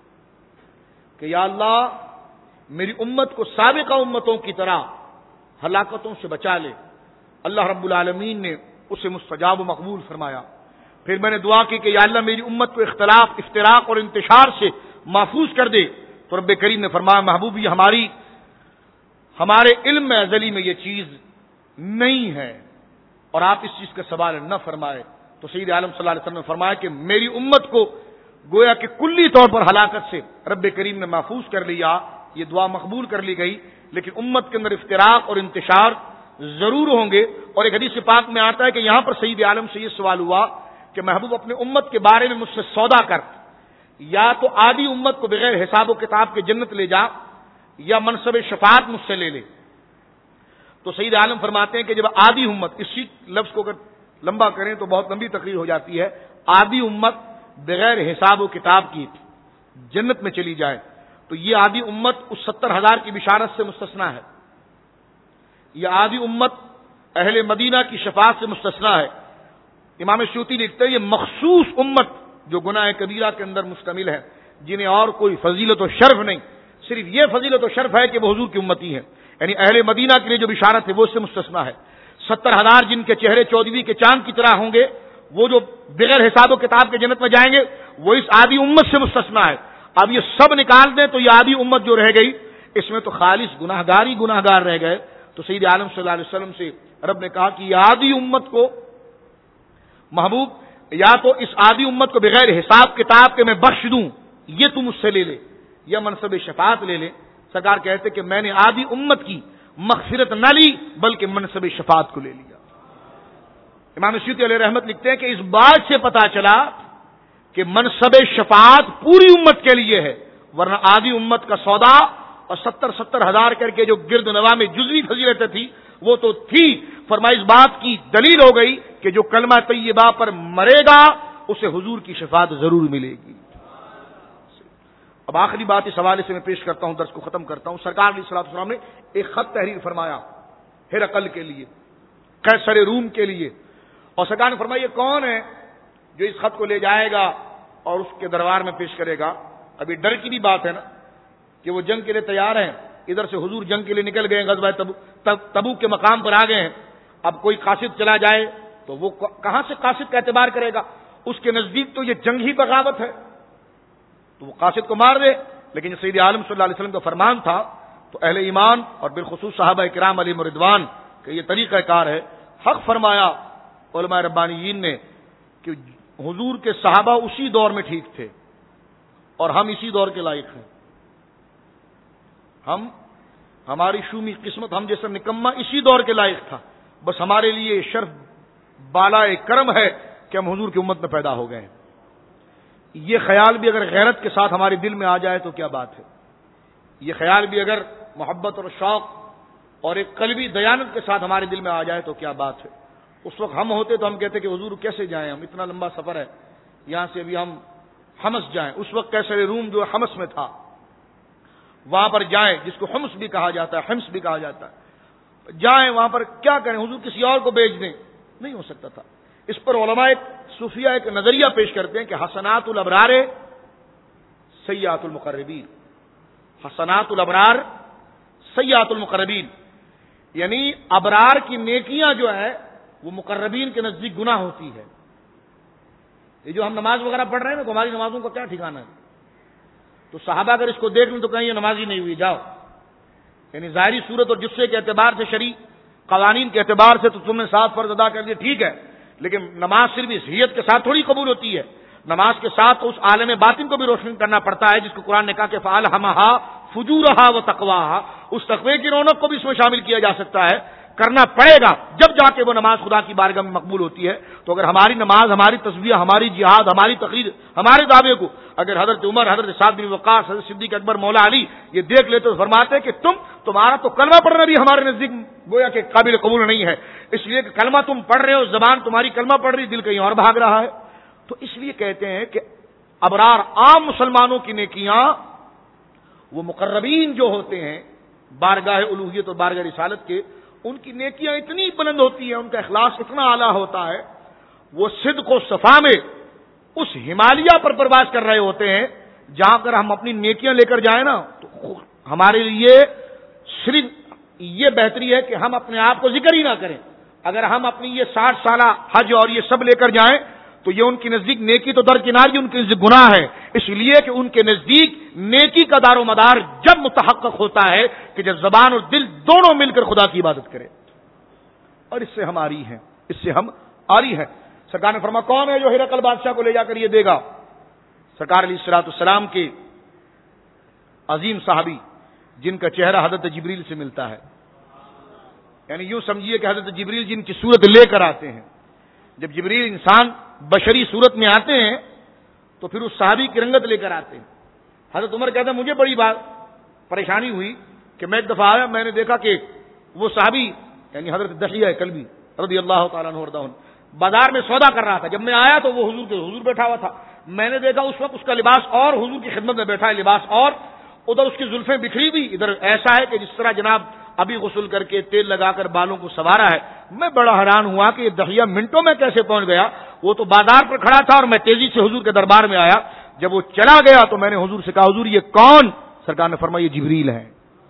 کہ یا اللہ میری امت کو سابقہ امتوں کی طرح ہلاکتوں سے بچا لے. اللہ رب العالمین نے اسے مستجاب و مقبول فرمایا. پھر میں نے دعا کی کہ یا اللہ میری امت کو اختلاف، افتراق اور انتشار سے محفوظ کر دے. تو رب کریم نے فرمایا محبوب یہ ہمارے علم میں ازلی میں یہ چیز نہیں ہے اور آپ اس چیز کا سوال نہ فرمائے. تو سید عالم صلی اللہ علیہ وسلم نے فرمایا کہ میری امت کو گویا کہ کلی طور پر ہلاکت سے رب کریم نے محفوظ کر لیا، یہ دعا مقبول کر لی گئی. لیکن امت کے اندر افتراق اور انتشار ضرور ہوں گے. اور ایک حدیث پاک میں آتا ہے کہ یہاں پر سید عالم سے یہ سوال ہوا کہ محبوب اپنے امت کے بارے میں مجھ سے سودا کر، یا تو آدھی امت کو بغیر حساب و کتاب کے جنت لے جا، یا منصب شفاعت مجھ سے لے لے. تو سید عالم فرماتے ہیں کہ جب آدھی امت، اسی لفظ کو اگر لمبا کریں تو بہت لمبی تقریر ہو جاتی ہے، آدھی امت بغیر حساب و کتاب کی جنت میں چلی جائے تو یہ آدھی امت اس 70,000 کی بشارت سے مستثنا ہے. یہ آدھی امت اہل مدینہ کی شفاعت سے مستثنا ہے. امام سیوطی لکھتے ہیں یہ مخصوص امت جو گناہ کبیرہ کے اندر مشتمل ہے، جنہیں اور کوئی فضیلت و شرف نہیں، صرف یہ فضیلت و شرف ہے کہ وہ حضور کی امتی ہے. یعنی اہل مدینہ کے لیے جو بشارت ہے وہ اس سے مستثنا ہے. 70,000 جن کے چہرے چودھویں کے چاند کی طرح ہوں گے، وہ جو بغیر حساب و کتاب کے جنت میں جائیں گے، وہ اس آدھی امت سے مستثنا ہے. اب یہ سب نکال دیں تو یہ آدھی امت جو رہ گئی، اس میں تو خالص گناہگار رہ گئے. تو سید عالم صلی اللہ علیہ وسلم سے رب نے کہا کہ یہ آدھی امت کو محبوب یا تو اس آدھی امت کو بغیر حساب کتاب کے میں بخش دوں، یہ تم مجھ سے لے لے، یا منصب شفاعت لے لے. سرکار کہتے کہ میں نے آدھی امت کی مغفرت نہ لی بلکہ منصب شفاعت کو لے لیا. امام سیوطی علیہ رحمت لکھتے ہیں کہ اس بات سے پتا چلا کہ منصب شفاعت پوری امت کے لیے ہے، ورنہ آدھی امت کا سودا اور 70,000 کر کے جو گرد نواح میں جزوی فضیلتیں تھی وہ تو تھی. فرمایا اس بات کی دلیل ہو گئی کہ جو کلمہ طیبہ پر مرے گا اسے حضور کی شفاعت ضرور ملے گی. اب آخری بات اس حوالے سے میں پیش کرتا ہوں، درس کو ختم کرتا ہوں. سرکار علیہ الصلوۃ والسلام نے ایک خط تحریر فرمایا ہرقل کے لیے، قیصر روم کے لیے، اور سرکار نے فرمایا یہ کون ہے جو اس خط کو لے جائے گا اور اس کے دربار میں پیش کرے گا. ابھی ڈر کی بھی بات ہے نا کہ وہ جنگ کے لیے تیار ہیں، ادھر سے حضور جنگ کے لیے نکل گئے، غزوہ تبوک کے مقام پر آ گئے ہیں. اب کوئی قاصد چلا جائے تو وہ کہاں سے قاصد کا اعتبار کرے گا؟ اس کے نزدیک تو یہ جنگ ہی بغاوت ہے، تو وہ قاصد کو مار دے. لیکن سید عالم صلی اللہ علیہ وسلم کا فرمان تھا تو اہل ایمان اور بالخصوص صحابہ کرام علیہم رضوان کہ یہ طریقہ کار ہے. حق فرمایا علماء ربانیین نے کہ حضور کے صحابہ اسی دور میں ٹھیک تھے اور ہم اسی دور کے لائق ہیں. ہماری شومی قسمت، ہم جیسا نکما اسی دور کے لائق تھا. بس ہمارے لیے شرف بالا کرم ہے کہ ہم حضور کی امت میں پیدا ہو گئے ہیں. یہ خیال بھی اگر غیرت کے ساتھ ہمارے دل میں آ جائے تو کیا بات ہے. یہ خیال بھی اگر محبت اور شوق اور ایک قلبی دیانت کے ساتھ ہمارے دل میں آ جائے تو کیا بات ہے. اس وقت ہم ہوتے تو ہم کہتے کہ حضور کیسے جائیں، ہم اتنا لمبا سفر ہے، یہاں سے ابھی ہم حمص جائیں. اس وقت قیصر روم جو حمص میں تھا وہاں پر جائیں، جس کو حمص بھی کہا جاتا ہے، حمص بھی کہا جاتا ہے، جائیں وہاں پر کیا کریں، حضور کسی اور کو بیچ دیں، نہیں ہو سکتا تھا. اس پر علماء صوفیہ ایک نظریہ پیش کرتے ہیں کہ حسنات الابرار سیئات المقربین، حسنات الابرار سیئات المقربین، یعنی ابرار کی نیکیاں جو ہے وہ مقربین کے نزدیک گناہ ہوتی ہے. یہ جو ہم نماز وغیرہ پڑھ رہے ہیں نا، تو ہماری نمازوں کا کیا ٹھکانہ ہے. تو صحابہ اگر اس کو دیکھ لیں تو کہیں یہ نماز ہی نہیں ہوئی، جاؤ. یعنی ظاہری صورت اور جسے کے اعتبار سے، شرعی قوانین کے اعتبار سے تو تم نے 7 فرض ادا کر دیے، ٹھیک ہے، لیکن نماز صرف اس حیت کے ساتھ تھوڑی قبول ہوتی ہے. نماز کے ساتھ اس عالم باطن کو بھی روشن کرنا پڑتا ہے، جس کو قرآن نے کہا کہ فَأَلْهَمَهَا فُجُورَهَا وَتَقْوَاهَا، اس تقوی کی رونق کو بھی اس میں شامل کیا جا سکتا ہے، کرنا پڑے گا جب جا کے وہ نماز خدا کی بارگاہ میں مقبول ہوتی ہے۔ تو اگر ہماری نماز، ہماری تسبیح، ہماری جہاد، ہماری تقریر، ہمارے دعوے کو اگر حضرت عمر، حضرت سعد بن وقاص، حضرت صدیق اکبر، مولا علی یہ دیکھ لیتے تو فرماتے کہ تمہارا تو کلمہ پڑھنا بھی ہمارے نزدیک گویا کہ قابل قبول نہیں ہے، اس لیے کہ کلمہ تم پڑھ رہے ہو، زبان تمہاری کلمہ پڑھ رہی، دل کہیں اور بھاگ رہا ہے۔ تو اس لیے کہتے ہیں کہ ابرار عام مسلمانوں کی نیکیاں، وہ مقربین جو ہوتے ہیں بارگاہ الوہیت اور بارگاہ رسالت کے، ان کی نیکیاں اتنی بلند ہوتی ہیں، ان کا اخلاص اتنا اعلیٰ ہوتا ہے، وہ صدق و صفا میں اس ہمالیہ پر پرواز کر رہے ہوتے ہیں جہاں پر ہم اپنی نیکیاں لے کر جائیں نا تو ہمارے لیے صرف یہ بہتری ہے کہ ہم اپنے آپ کو ذکر ہی نہ کریں۔ اگر ہم اپنی یہ 60 سالہ حج اور یہ سب لے کر جائیں تو یہ ان کے نزدیک نیکی تو درکنار، یہ ان کے نزدیک گناہ ہے، اس لیے کہ ان کے نزدیک نیکی کا دار و مدار جب متحقق ہوتا ہے کہ جب زبان اور دل دونوں مل کر خدا کی عبادت کرے، اور اس سے ہم آری ہیں، اس سے ہم آری ہیں۔ سرکار نے فرمایا کون ہے جو ہرقل بادشاہ کو لے جا کر یہ دے گا؟ سرکار علیہ الصلوۃ والسلام کے عظیم صحابی جن کا چہرہ حضرت جبریل سے ملتا ہے، یعنی یوں سمجھیے کہ حضرت جبریل جن کی صورت لے کر آتے ہیں، جب جبریل انسان بشری صورت میں آتے ہیں تو پھر اس صحابی کی رنگت لے کر آتے ہیں۔ حضرت عمر کہتے ہیں مجھے بڑی بات پریشانی ہوئی کہ میں ایک دفعہ آیا، میں نے دیکھا کہ وہ صحابی یعنی حضرت دحیہ کلبی رضی اللہ تعالیٰ عنہ وارضاہ بازار میں سودا کر رہا تھا۔ جب میں آیا تو وہ حضور بیٹھا ہوا تھا، میں نے دیکھا اس وقت اس کا لباس اور حضور کی خدمت میں بیٹھا ہے لباس اور، ادھر اس کی زلفیں بکھری ہوئی، ادھر ایسا ہے کہ جس طرح جناب ابھی غسل کر کے تیل لگا کر بالوں کو سنوارا ہے۔ میں بڑا حیران ہوا کہ یہ دحیہ منٹوں میں کیسے پہنچ گیا، وہ تو بازار پر کھڑا تھا اور میں تیزی سے حضور کے دربار میں آیا۔ جب وہ چلا گیا تو میں نے حضور سے کہا حضور یہ کون؟ سرکار نے فرمایا یہ جبریل ہے۔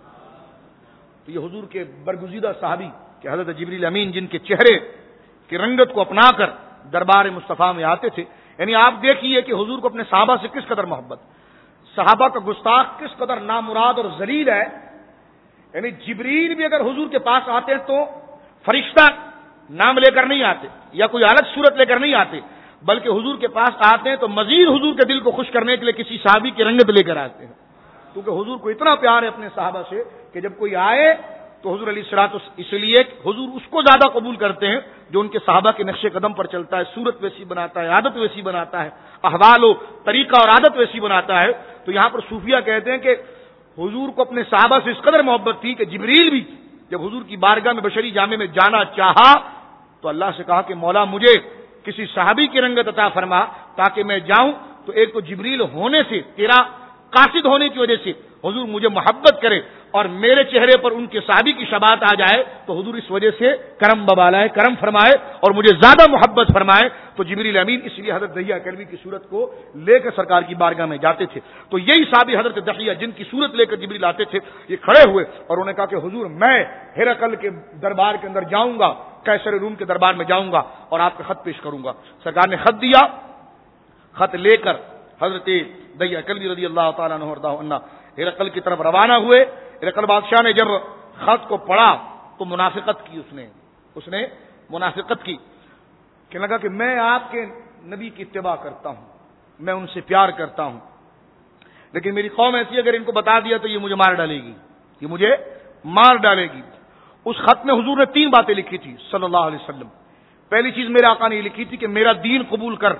تو یہ حضور کے برگزیدہ صحابی کہ حضرت جبریل امین جن کے چہرے کی رنگت کو اپنا کر دربار مصطفیٰ میں آتے تھے، یعنی آپ دیکھیے کہ حضور کو اپنے صحابہ سے کس قدر محبت، صحابہ کا گستاخ کس قدر نامراد اور ذلیل ہے۔ یعنی جبریل بھی اگر حضور کے پاس آتے ہیں تو فرشتہ نام لے کر نہیں آتے یا کوئی الگ صورت لے کر نہیں آتے، بلکہ حضور کے پاس آتے ہیں تو مزید حضور کے دل کو خوش کرنے کے لیے کسی صحابی کی رنگت لے کر آتے ہیں، کیونکہ حضور کو اتنا پیار ہے اپنے صحابہ سے کہ جب کوئی آئے تو حضور علیہ الصلوۃ اس لیے حضور اس کو زیادہ قبول کرتے ہیں جو ان کے صحابہ کے نقش قدم پر چلتا ہے، صورت ویسی بناتا ہے، عادت ویسی بناتا ہے، احوال و طریقہ اور عادت ویسی بناتا ہے۔ تو یہاں پر صوفیہ کہتے ہیں کہ حضور کو اپنے صحابہ سے اس قدر محبت تھی کہ جبریل بھی جب حضور کی بارگاہ میں بشری جامع میں جانا چاہا تو اللہ سے کہا کہ مولا مجھے کسی صحابی کی رنگت عطا فرما تاکہ میں جاؤں، تو ایک تو جبریل ہونے سے، تیرا قاصد ہونے کی وجہ سے حضور مجھے محبت کرے اور میرے چہرے پر ان کے صحابی کی شباہت آ جائے تو حضور اس وجہ سے کرم ببالائے، کرم فرمائے اور مجھے زیادہ محبت فرمائے۔ تو جبریل امین اس لیے حضرت دحیہ کلبی کی صورت کو لے کر سرکار کی بارگاہ میں جاتے تھے۔ تو یہی صحابی حضرت دحیہ جن کی صورت لے کر جبریل آتے تھے، یہ کھڑے ہوئے اور انہوں نے کہا کہ حضور میں ہرقل کے دربار کے اندر جاؤں گا، قیصر روم کے دربار میں جاؤں گا اور آپ کا خط پیش کروں گا۔ سرکار نے خط دیا، خط لے کر حضرت دحیہ کلبی رضی اللہ تعالیٰ عنہ وارضاہ عنہ ہرقل کی طرف روانہ ہوئے۔ ہرقل بادشاہ نے جب خط کو پڑھا تو منافقت کی، اس نے منافقت کی، کہنے لگا کہ میں آپ کے نبی کی اتباع کرتا ہوں، میں ان سے پیار کرتا ہوں، لیکن میری قوم ایسی اگر ان کو بتا دیا تو یہ مجھے مار ڈالے گی، یہ مجھے مار ڈالے گی۔ اس خط میں حضور نے 3 باتیں لکھی تھی صلی اللہ علیہ وسلم۔ پہلی چیز میرے آقا نے یہ لکھی تھی کہ میرا دین قبول کر،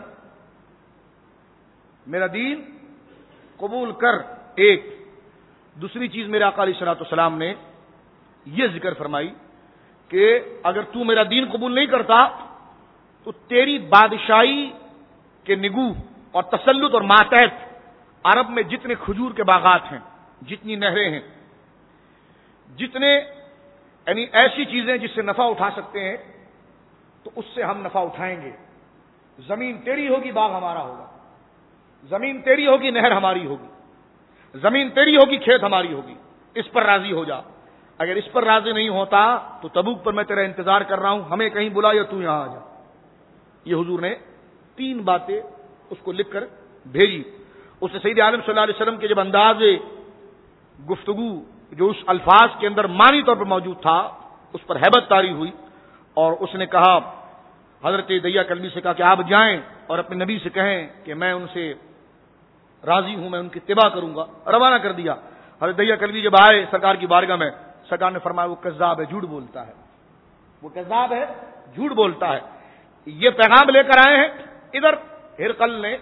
میرا دین قبول کر، ایک۔ دوسری چیز میرے آقا علیہ الصلوۃ والسلام نے یہ ذکر فرمائی کہ اگر تو میرا دین قبول نہیں کرتا تو تیری بادشاہی کے نگو اور تسلط اور ماتحت عرب میں جتنے کھجور کے باغات ہیں، جتنی نہریں ہیں، جتنے یعنی ایسی چیزیں جس سے نفع اٹھا سکتے ہیں تو اس سے ہم نفع اٹھائیں گے۔ زمین تیری ہوگی، باغ ہمارا ہوگا، زمین تیری ہوگی، نہر ہماری ہوگی، زمین تیری ہوگی، کھیت ہماری ہوگی، اس پر راضی ہو جا۔ اگر اس پر راضی نہیں ہوتا تو تبوک پر میں تیرا انتظار کر رہا ہوں، ہمیں کہیں بلا یا تو یہاں آ جا۔ یہ حضور نے 3 باتیں اس کو لکھ کر بھیجی۔ اس نے سید عالم صلی اللہ علیہ وسلم کے جب انداز گفتگو جو اس الفاظ کے اندر معنی طور پر موجود تھا اس پر ہیبت طاری ہوئی اور اس نے کہا حضرت دیا کلبی سے کہا کہ آپ جائیں اور اپنے نبی سے کہیں کہ میں ان سے راضی ہوں، میں ان کی اتباع کروں گا، روانہ کر دیا۔ حضرت دیا کلبی جب آئے سرکار کی بارگاہ میں، سرکار نے فرمایا وہ کذاب ہے، جھوٹ بولتا ہے، وہ کذاب ہے، جھوٹ بولتا ہے۔ یہ پیغام لے کر آئے ہیں۔ ادھر ہرقل نے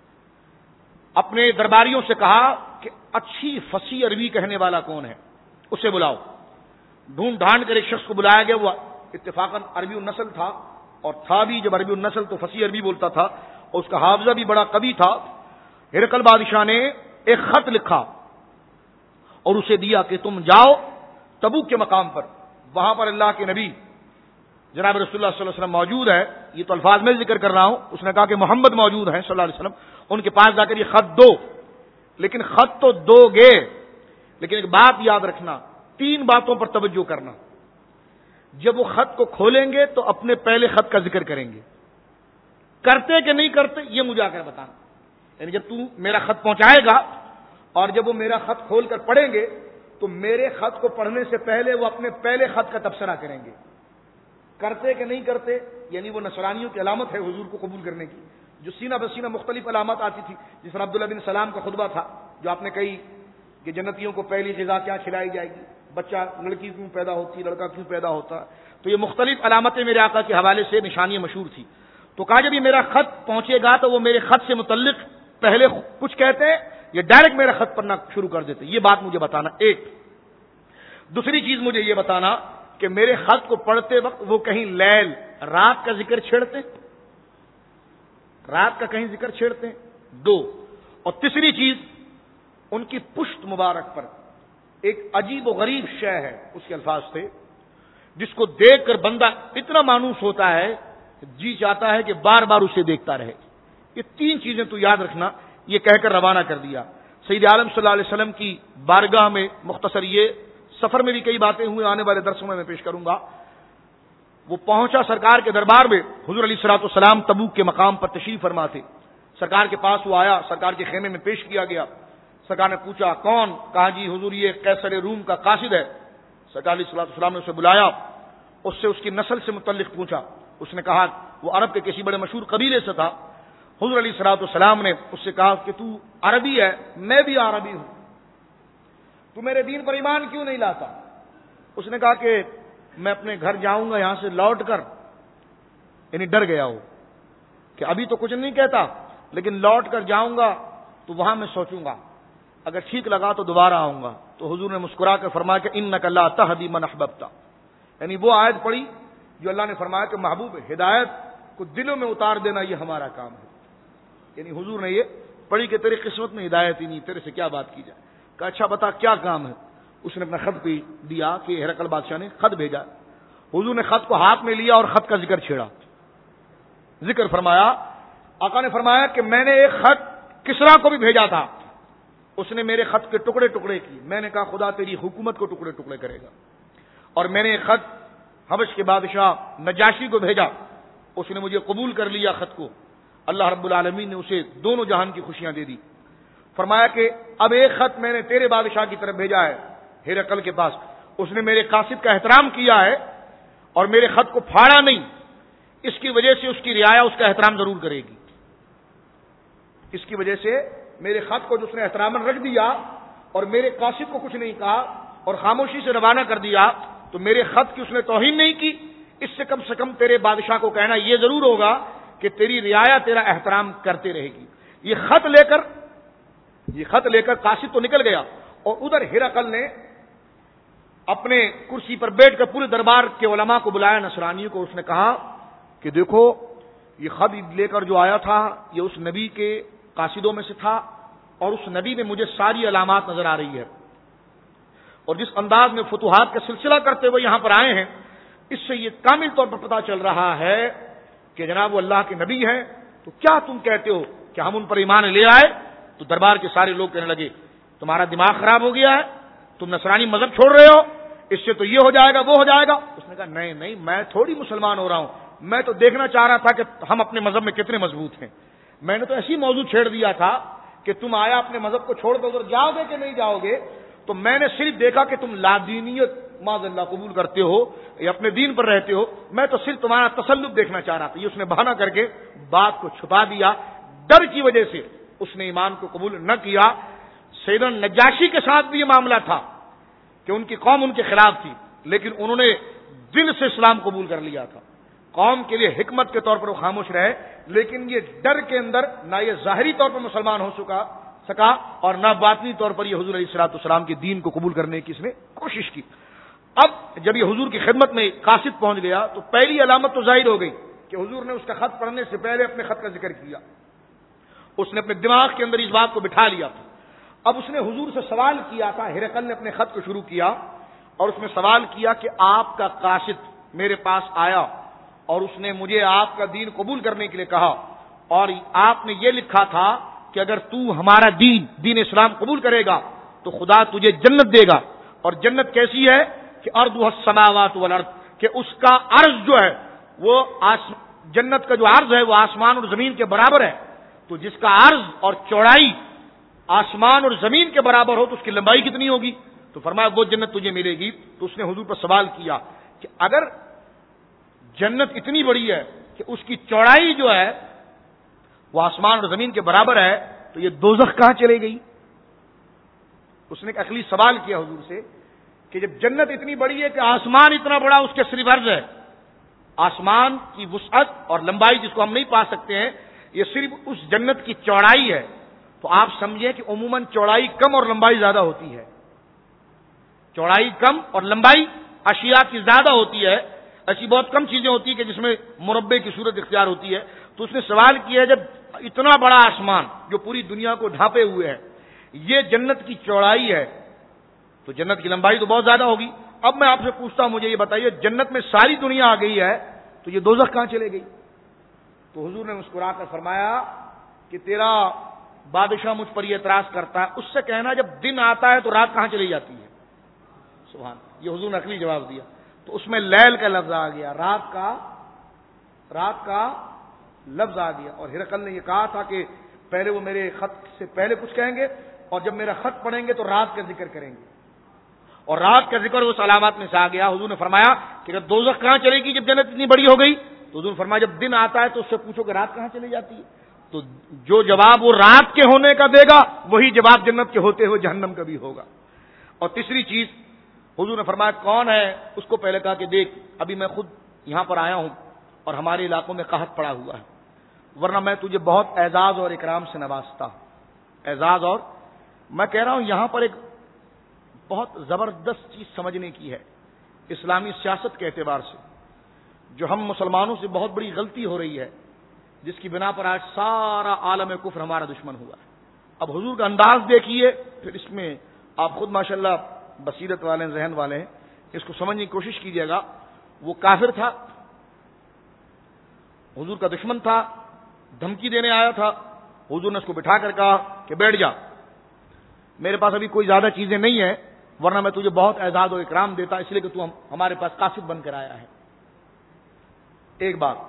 اپنے درباریوں سے کہا کہ اچھی فصیح عربی کہنے والا کون ہے، اسے بلاؤ۔ ڈھونڈ ڈھانڈ کر ایک شخص کو بلایا گیا، وہ اتفاقاً عربی النسل تھا، اور تھا بھی جب عربی النسل تو فصیح عربی بولتا تھا، اور اس کا حافظہ بھی بڑا قوی تھا۔ ہرقل بادشاہ نے ایک خط لکھا اور اسے دیا کہ تم جاؤ تبوک کے مقام پر، وہاں پر اللہ کے نبی جناب رسول اللہ صلی اللہ علیہ وسلم موجود ہے، یہ تو الفاظ میں ذکر کر رہا ہوں، اس نے کہا کہ محمد موجود ہیں صلی اللہ علیہ وسلم، ان کے پاس جا کر یہ خط دو۔ لیکن خط تو دو گے، لیکن ایک بات یاد رکھنا، 3 باتوں پر توجہ کرنا۔ جب وہ خط کو کھولیں گے تو اپنے پہلے خط کا ذکر کریں گے، کرتے کہ نہیں کرتے یہ مجھے آ کر بتانا۔ یعنی جب تو میرا خط پہنچائے گا اور جب وہ میرا خط کھول کر پڑھیں گے تو میرے خط کو پڑھنے سے پہلے وہ اپنے پہلے خط کا تبصرہ کریں گے، کرتے کہ نہیں کرتے۔ یعنی وہ نصرانیوں کی علامت ہے حضور کو قبول کرنے کی، جو سینہ بسینہ مختلف علامات آتی تھی، جس پر عبداللہ بن سلام کا خطبہ تھا، جو آپ نے کہی کہ جنتیوں کو پہلی غذا کیا کھلائی جائے گی، بچہ لڑکی کیوں پیدا ہوتی، لڑکا کیوں پیدا ہوتا۔ تو یہ مختلف علامتیں میرے آقا کے حوالے سے نشانیاں مشہور تھی۔ تو کہا جب یہ میرا خط پہنچے گا تو وہ میرے خط سے متعلق پہلے کچھ کہتے ہیں، یہ ڈائریکٹ میرا خط پڑھنا شروع کر دیتے۔ یہ بات مجھے بتانا ایک۔ دوسری چیز مجھے یہ بتانا کہ میرے خط کو پڑھتے وقت وہ کہیں لیل، رات کا ذکر چھیڑتے، رات کا کہیں ذکر چھیڑتے، 2۔ اور تیسری چیز، ان کی پشت مبارک پر ایک عجیب و غریب شے ہے، اس کے الفاظ تھے جس کو دیکھ کر بندہ اتنا مانوس ہوتا ہے جی چاہتا ہے کہ بار بار اسے دیکھتا رہے۔ یہ 3 چیزیں تو یاد رکھنا، یہ کہہ کر روانہ کر دیا۔ سید عالم صلی اللہ علیہ وسلم کی بارگاہ میں مختصر یہ سفر میں بھی کئی باتیں ہوئی، آنے والے درسوں میں پیش کروں گا۔ وہ پہنچا سرکار کے دربار میں، حضور علیہ الصلوۃ والسلام تبوک کے مقام پر تشریف فرما تھے۔ سرکار کے پاس وہ آیا، سرکار کے خیمے میں پیش کیا گیا۔ سرکار نے پوچھا کون؟ کہا جی حضور یہ قیصر روم کا قاصد ہے۔ سرکار علیہ الصلوۃ والسلام نے اسے بلایا، اس سے اس کی نسل سے متعلق پوچھا۔ اس نے کہا وہ عرب کے کسی بڑے مشہور قبیلے سے تھا۔ حضور علیہ الصلوۃ والسلام نے اس سے کہا کہ تو عربی ہے، میں بھی عربی ہوں، تو میرے دین پر ایمان کیوں نہیں لاتا؟ اس نے کہا کہ میں اپنے گھر جاؤں گا یہاں سے لوٹ کر، یعنی ڈر گیا ہو کہ ابھی تو کچھ نہیں کہتا، لیکن لوٹ کر جاؤں گا تو وہاں میں سوچوں گا، اگر ٹھیک لگا تو دوبارہ آؤں گا۔ تو حضور نے مسکرا کر فرمایا کہ انک لا تہدی من احببت، یعنی وہ آیت پڑھی جو اللہ نے فرمایا کہ محبوب ہدایت کو دلوں میں اتار دینا یہ ہمارا کام ہے۔ یعنی حضور نے یہ پڑھی کہ تیری قسمت میں ہدایت ہی نہیں، تیرے سے کیا بات کی جائے۔ کہا اچھا بتا کیا کام ہے؟ اس نے اپنا خط بھی دیا کہ ہرقل بادشاہ نے خط بھیجا۔ حضور نے خط کو ہاتھ میں لیا اور خط کا ذکر چھیڑا، ذکر فرمایا۔ آقا نے فرمایا کہ میں نے ایک خط کسرا کو بھی بھیجا تھا، اس نے میرے خط کے ٹکڑے ٹکڑے کی، میں نے کہا خدا تیری حکومت کو ٹکڑے ٹکڑے کرے گا۔ اور میں نے ایک خط حبش کے بادشاہ نجاشی کو بھیجا، اس نے مجھے قبول کر لیا خط کو، اللہ رب العالمین نے اسے دونوں جہان کی خوشیاں دے دی۔ فرمایا کہ اب ایک خط میں نے تیرے بادشاہ کی طرف بھیجا ہے ہرقل کے پاس، اس نے میرے قاصد کا احترام کیا ہے اور میرے خط کو پھاڑا نہیں، اس کی وجہ سے اس کی رعایا اس کا احترام ضرور کرے گی۔ اس کی وجہ سے میرے خط کو جس نے احترام رکھ دیا اور میرے قاصد کو کچھ نہیں کہا اور خاموشی سے روانہ کر دیا، تو میرے خط کی اس نے توہین نہیں کی، اس سے کم تیرے بادشاہ کو کہنا یہ ضرور ہوگا کہ تیری رعایا تیرا احترام کرتے رہے گی۔ یہ خط لے کر قاصد تو نکل گیا، اور ادھر ہرقل نے اپنے کرسی پر بیٹھ کر پورے دربار کے علماء کو بلایا، نصرانیوں کو۔ اس نے کہا کہ دیکھو یہ خط لے کر جو آیا تھا یہ اس نبی کے قاصدوں میں سے تھا، اور اس نبی میں مجھے ساری علامات نظر آ رہی ہے، اور جس انداز میں فتوحات کا سلسلہ کرتے ہوئے یہاں پر آئے ہیں، اس سے یہ کامل طور پر پتہ چل رہا ہے کہ جناب وہ اللہ کے نبی ہیں۔ تو کیا تم کہتے ہو کہ ہم ان پر ایمان لے آئے؟ تو دربار کے سارے لوگ کہنے لگے تمہارا دماغ خراب ہو گیا ہے، تم نصرانی مذہب چھوڑ رہے ہو، اس سے تو یہ ہو جائے گا وہ ہو جائے گا۔ اس نے کہا نہیں میں تھوڑی مسلمان ہو رہا ہوں، میں تو دیکھنا چاہ رہا تھا کہ ہم اپنے مذہب میں کتنے مضبوط ہیں، میں نے تو ایسی موضوع چھیڑ دیا تھا کہ تم آیا اپنے مذہب کو چھوڑ کر ادھر جاؤ گے کہ نہیں جاؤ گے، تو میں نے صرف دیکھا کہ تم لادینیت معاذ اللہ قبول کرتے ہو یا اپنے دین پر رہتے ہو، میں تو صرف تمہارا تسلط دیکھنا چاہ رہا تھا. یہ اس نے بہانہ کر کے بات کو چھپا دیا. ڈر کی وجہ سے اس نے ایمان کو قبول نہ کیا. سیدنا نجاشی کے ساتھ بھی یہ معاملہ تھا کہ ان کی قوم ان کے خلاف تھی، لیکن انہوں نے دل سے اسلام قبول کر لیا تھا. قوم کے لیے حکمت کے طور پر وہ خاموش رہے، لیکن یہ ڈر کے اندر نہ یہ ظاہری طور پر مسلمان ہو سکا اور نہ باطنی طور پر یہ حضور علیہ الصلوۃ والسلام کے دین کو قبول کرنے کی اس نے کوشش کی. اب جب یہ حضور کی خدمت میں قاصد پہنچ گیا تو پہلی علامت تو ظاہر ہو گئی کہ حضور نے اس کا خط پڑھنے سے پہلے اپنے خط کا ذکر کیا. اس نے اپنے دماغ کے اندر اس بات کو بٹھا لیا تھا. اب اس نے حضور سے سوال کیا تھا. ہرقل نے اپنے خط کو شروع کیا اور اس میں سوال کیا کہ آپ کا قاصد میرے پاس آیا اور اس نے مجھے آپ کا دین قبول کرنے کے لیے کہا، اور آپ نے یہ لکھا تھا کہ اگر تو ہمارا دین اسلام قبول کرے گا تو خدا تجھے جنت دے گا. اور جنت کیسی ہے کہ ارضها السماوات والارض، کہ اس کا عرض جو ہے وہ جنت کا جو عرض ہے وہ آسمان اور زمین کے برابر ہے. تو جس کا عرض اور چوڑائی آسمان اور زمین کے برابر ہو تو اس کی لمبائی کتنی ہوگی؟ تو فرمایا وہ جنت تجھے ملے گی. تو اس نے حضور پر سوال کیا کہ اگر جنت اتنی بڑی ہے کہ اس کی چوڑائی جو ہے وہ آسمان اور زمین کے برابر ہے تو یہ دوزخ کہاں چلے گئی؟ اس نے ایک عقلی سوال کیا حضور سے کہ جب جنت اتنی بڑی ہے کہ آسمان اتنا بڑا اس کے صرف عرض ہے، آسمان کی وسعت اور لمبائی جس کو ہم نہیں پا سکتے ہیں، یہ صرف اس جنت کی چوڑائی ہے. تو آپ سمجھیں کہ عموماً چوڑائی کم اور لمبائی زیادہ ہوتی ہے. چوڑائی کم اور لمبائی اشیاء کی زیادہ ہوتی ہے. ایسی بہت کم چیزیں ہوتی ہیں کہ جس میں مربع کی صورت اختیار ہوتی ہے. تو اس نے سوال کیا ہے جب اتنا بڑا آسمان جو پوری دنیا کو ڈھانپے ہوئے ہے یہ جنت کی چوڑائی ہے تو جنت کی لمبائی تو بہت زیادہ ہوگی. اب میں آپ سے پوچھتا ہوں مجھے یہ بتائیے جنت میں ساری دنیا آ گئی ہے تو یہ دوزخ کہاں چلے گئی؟ تو حضور نے مسکرا کر فرمایا کہ تیرا بادشاہ مجھ پر یہ اعتراض کرتا ہے، اس سے کہنا جب دن آتا ہے تو رات کہاں چلی جاتی ہے؟ سبحان. یہ حضور نے عقلی جواب دیا. تو اس میں لیل کا لفظ آ گیا، رات کا لفظ آ گیا. اور ہرقل نے یہ کہا تھا کہ پہلے وہ میرے خط سے پہلے کچھ کہیں گے اور جب میرا خط پڑھیں گے تو رات کا ذکر کریں گے. اور رات کا ذکر اس علامات میں سے آ گیا. حضور نے فرمایا کہ اگر دوزخ کہاں چلے گی جب جنت اتنی بڑی ہو گئی؟ تو حضور نے فرمایا جب دن آتا ہے تو اس سے پوچھو کہ رات کہاں چلی جاتی ہے. تو جو جواب وہ رات کے ہونے کا دے گا وہی جواب جنت کے ہوتے ہوئے جہنم کا بھی ہوگا. اور تیسری چیز حضور نے فرمایا کون ہے؟ اس کو پہلے کہا کہ دیکھ ابھی میں خود یہاں پر آیا ہوں اور ہمارے علاقوں میں قحط پڑا ہوا ہے، ورنہ میں تجھے بہت اعزاز اور اکرام سے نوازتا. اعزاز اور میں کہہ رہا ہوں یہاں پر ایک بہت زبردست چیز سمجھنے کی ہے اسلامی سیاست کے اعتبار سے، جو ہم مسلمانوں سے بہت بڑی غلطی ہو رہی ہے جس کی بنا پر آج سارا عالم کفر ہمارا دشمن ہوا ہے. اب حضور کا انداز دیکھیے، پھر اس میں آپ خود ماشاءاللہ بصیرت والے ہیں، ذہن والے ہیں، اس کو سمجھنے کی کوشش کیجیے گا. وہ کافر تھا، حضور کا دشمن تھا، دھمکی دینے آیا تھا. حضور نے اس کو بٹھا کر کہا کہ بیٹھ جا، میرے پاس ابھی کوئی زیادہ چیزیں نہیں ہیں ورنہ میں تجھے بہت اعزاز و اکرام دیتا اس لیے کہ تو ہمارے پاس قاصد بن کر آیا ہے. ایک بات.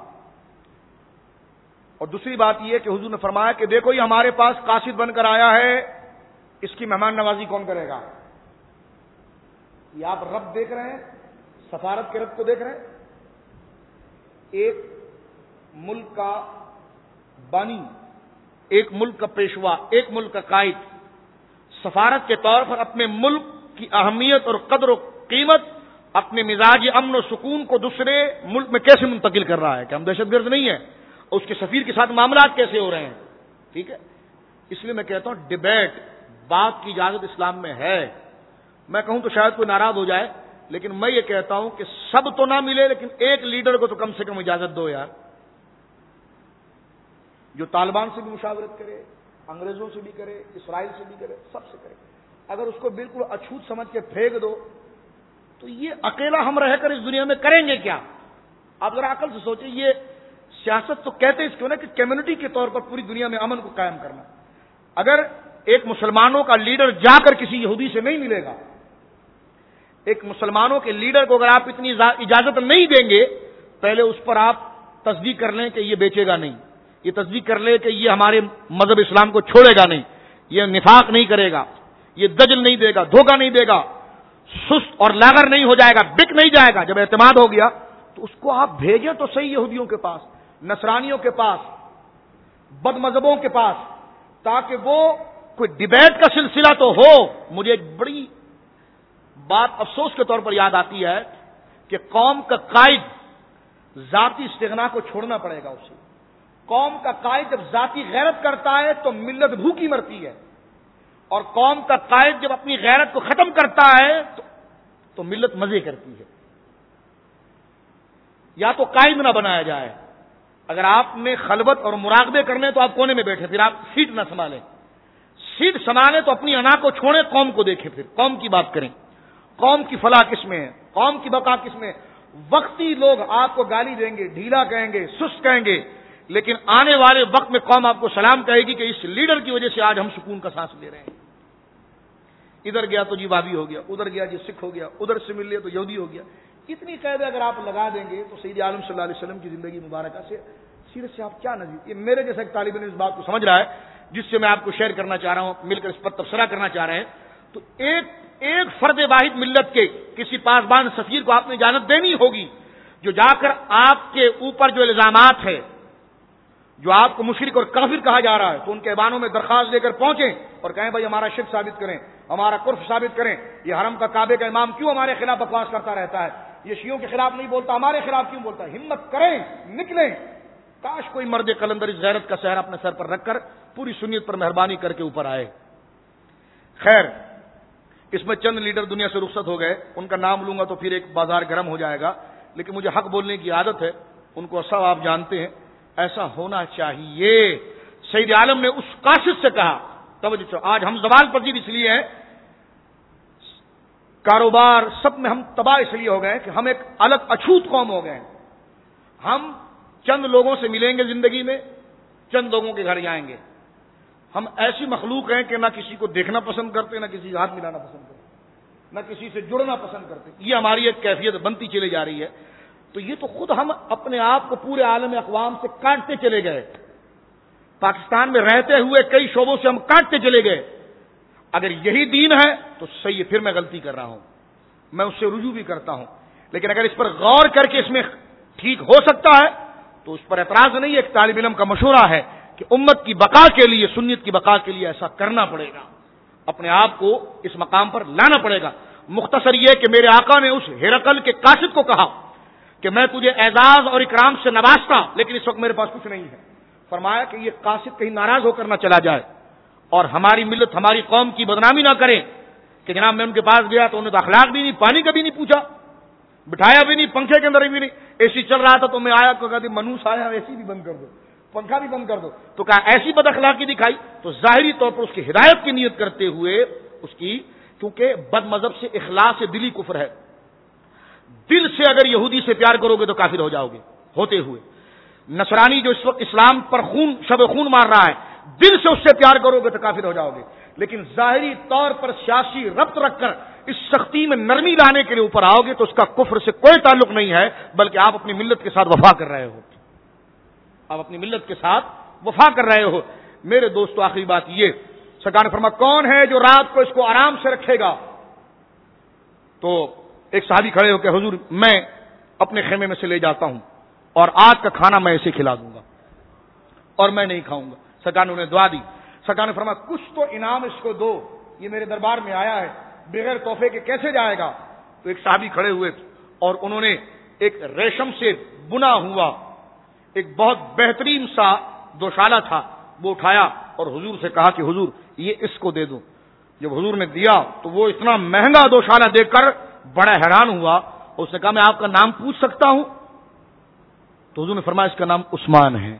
اور دوسری بات یہ کہ حضور نے فرمایا کہ دیکھو یہ ہمارے پاس قاصد بن کر آیا ہے، اس کی مہمان نوازی کون کرے گا؟ یہ آپ رب دیکھ رہے ہیں، سفارت کے رب کو دیکھ رہے ہیں. ایک ملک کا بانی، ایک ملک کا پیشوا، ایک ملک کا قائد سفارت کے طور پر اپنے ملک کی اہمیت اور قدر و قیمت، اپنے مزاج امن و سکون کو دوسرے ملک میں کیسے منتقل کر رہا ہے کہ ہم دہشت گرد نہیں ہیں، اور اس کے سفیر کے ساتھ معاملات کیسے ہو رہے ہیں. ٹھیک ہے، اس لیے میں کہتا ہوں ڈیبیٹ، بات کی اجازت اسلام میں ہے. میں کہوں تو شاید کوئی ناراض ہو جائے، لیکن میں یہ کہتا ہوں کہ سب تو نہ ملے لیکن ایک لیڈر کو تو کم سے کم اجازت دو یار، جو طالبان سے بھی مشاورت کرے، انگریزوں سے بھی کرے، اسرائیل سے بھی کرے، سب سے کرے. اگر اس کو بالکل اچھوت سمجھ کے پھینک دو تو یہ اکیلا ہم رہ کر اس دنیا میں کریں گے کیا؟ آپ ذرا عقل سے سوچیں. یہ سیاست تو کہتے ہیں اس کو نا کہ کمیونٹی کے طور پر پوری دنیا میں امن کو قائم کرنا. اگر ایک مسلمانوں کا لیڈر جا کر کسی یہودی سے نہیں ملے گا، ایک مسلمانوں کے لیڈر کو اگر آپ اتنی اجازت نہیں دیں گے، پہلے اس پر آپ تصدیق کر لیں کہ یہ بیچے گا نہیں، یہ تصدیق کر لے کہ یہ ہمارے مذہب اسلام کو چھوڑے گا نہیں، یہ نفاق نہیں کرے گا، یہ دجل نہیں دے گا، دھوکہ نہیں دے گا. سست اور لاغر نہیں ہو جائے گا، بک نہیں جائے گا، جب اعتماد ہو گیا تو اس کو آپ بھیجیں تو صحیح یہودیوں کے پاس، نصرانیوں کے پاس، بد مذہبوں کے پاس، تاکہ وہ کوئی ڈیبیٹ کا سلسلہ تو ہو۔ مجھے ایک بڑی بات افسوس کے طور پر یاد آتی ہے کہ قوم کا قائد ذاتی استغنا کو چھوڑنا پڑے گا اسے۔ قوم کا قائد جب ذاتی غیرت کرتا ہے تو ملت بھوکی مرتی ہے، اور قوم کا قائد جب اپنی غیرت کو ختم کرتا ہے تو ملت مزے کرتی ہے۔ یا تو قائد نہ بنایا جائے، اگر آپ نے خلوت اور مراقبے کرنے تو آپ کونے میں بیٹھے، پھر آپ سیٹ نہ سنبھالیں، سیٹ سنبھالیں تو اپنی انا کو چھوڑیں، قوم کو دیکھیں، پھر قوم کی بات کریں، قوم کی فلاح کس میں ہے، قوم کی بقا کس میں ہے۔ وقتی لوگ آپ کو گالی دیں گے، ڈھیلا کہیں گے، سست کہیں گے، لیکن آنے والے وقت میں قوم آپ کو سلام کہے گی کہ اس لیڈر کی وجہ سے آج ہم سکون کا سانس لے رہے ہیں۔ ادھر گیا تو جی وابی ہو گیا، ادھر گیا جی سکھ ہو گیا، ادھر سے مل لیا تو یہودی ہو گیا۔ اتنی قیدیں اگر آپ لگا دیں گے تو سید عالم صلی اللہ علیہ وسلم کی زندگی مبارکہ سے سیرت سے آپ کیا نظیر؟ یہ میرے جیسا ایک طالب علم اس بات کو سمجھ رہا ہے جس سے میں آپ کو شیئر کرنا چاہ رہا ہوں، مل کر اس پر تبصرہ کرنا چاہ رہے ہیں۔ تو ایک فرد واحد ملت کے کسی پاسبان سفیر کو آپ نے اجازت دینی ہوگی جو جا کر آپ کے اوپر جو الزامات ہے، جو آپ کو مشرک اور کافر کہا جا رہا ہے، تو ان کے ایوانوں میں درخواست لے کر پہنچیں اور کہیں بھائی ہمارا شرک ثابت کریں، ہمارا کفر ثابت کریں، یہ حرم کا کعبے کا امام کیوں ہمارے خلاف بکواس کرتا رہتا ہے، یہ شیعوں کے خلاف نہیں بولتا، ہمارے خلاف کیوں بولتا ہے؟ ہمت کریں، نکلیں۔ کاش کوئی مرد قلندر اس غیرت کا سہرا اپنے سر پر رکھ کر پوری سنیت پر مہربانی کر کے اوپر آئے۔ خیر، اس میں چند لیڈر دنیا سے رخصت ہو گئے، ان کا نام لوں گا تو پھر ایک بازار گرم ہو جائے گا، لیکن مجھے حق بولنے کی عادت ہے، ان کو سب آپ جانتے ہیں، ایسا ہونا چاہیے۔ سید عالم نے اس قاصد سے کہا، توجہ، آج ہم زوال پذیر اس لیے ہیں، کاروبار سب میں ہم تباہ اس لیے ہو گئے کہ ہم ایک الگ اچھوت قوم ہو گئے ہیں۔ ہم چند لوگوں سے ملیں گے زندگی میں، چند لوگوں کے گھر جائیں گے۔ ہم ایسی مخلوق ہیں کہ نہ کسی کو دیکھنا پسند کرتے، نہ کسی ہاتھ ملانا پسند کرتے، نہ کسی سے جڑنا پسند کرتے۔ یہ ہماری ایک کیفیت بنتی چلی جا رہی ہے۔ تو یہ تو خود ہم اپنے آپ کو پورے عالم اقوام سے کاٹتے چلے گئے، پاکستان میں رہتے ہوئے کئی شعبوں سے ہم کاٹتے چلے گئے۔ اگر یہی دین ہے تو صحیح ہے، پھر میں غلطی کر رہا ہوں، میں اس سے رجوع بھی کرتا ہوں، لیکن اگر اس پر غور کر کے اس میں ٹھیک ہو سکتا ہے تو اس پر اعتراض نہیں ہے۔ ایک طالب علم کا مشورہ ہے کہ امت کی بقا کے لیے، سنت کی بقا کے لیے ایسا کرنا پڑے گا، اپنے آپ کو اس مقام پر لانا پڑے گا۔ مختصر یہ کہ میرے آقا نے اس ہرقل کے قاصد کو کہا کہ میں تجھے اعزاز اور اکرام سے نوازتا، لیکن اس وقت میرے پاس کچھ نہیں ہے۔ فرمایا کہ یہ قاصد کہیں ناراض ہو کر نہ چلا جائے اور ہماری ملت، ہماری قوم کی بدنامی نہ کرے کہ جناب میں ان کے پاس گیا تو انہیں تو اخلاق بھی نہیں، پانی کا بھی نہیں پوچھا، بٹھایا بھی نہیں، پنکھے کے اندر بھی نہیں، اے سی چل رہا تھا تو میں آیا تو کہا منوس آیا، اے سی بھی بند کر دو، پنکھا بھی بند کر دو، تو کہا ایسی بد اخلاقی دکھائی۔ تو ظاہری طور پر اس کی ہدایت کی نیت کرتے ہوئے اس کی، کیونکہ بد مذہب سے اخلاص دلی کفر ہے، دل سے اگر یہودی سے پیار کرو گے تو کافر ہو جاؤ گے ہوتے ہوئے۔ نصرانی جو اس وقت اسلام پر شب خون مار رہا ہے، دل سے اس سے پیار کرو گے تو کافر ہو جاؤ گے، لیکن ظاہری طور پر سیاسی ربط رکھ کر اس سختی میں نرمی لانے کے لیے اوپر آؤ گے تو اس کا کفر سے کوئی تعلق نہیں ہے، بلکہ آپ اپنی ملت کے ساتھ وفا کر رہے ہو، آپ اپنی ملت کے ساتھ وفا کر رہے ہو۔ میرے دوستو، آخری بات یہ، سرکار نے فرمایا کون ہے جو رات کو اس کو آرام سے رکھے گا؟ تو ایک صحابی کھڑے ہو کہ حضور میں اپنے خیمے میں سے لے جاتا ہوں اور آج کا کھانا میں اسے کھلا دوں گا اور میں نہیں کھاؤں گا۔ سرکار نے انہیں دعا دی، سرکار نے فرمایا کچھ تو انعام اس کو دو، یہ میرے دربار میں آیا ہے، بغیر تحفے کے کیسے جائے گا؟ تو ایک صحابی کھڑے ہوئے اور انہوں نے ایک ریشم سے بنا ہوا ایک بہت بہترین سا دوشالہ تھا، وہ اٹھایا اور حضور سے کہا کہ حضور یہ اس کو دے دوں۔ جب حضور نے دیا تو وہ اتنا مہنگا دوشالہ دیکھ کر بڑا حیران ہوا، اس نے کہا میں آپ کا نام پوچھ سکتا ہوں؟ تو حضور نے فرمایا اس کا نام عثمان ہے،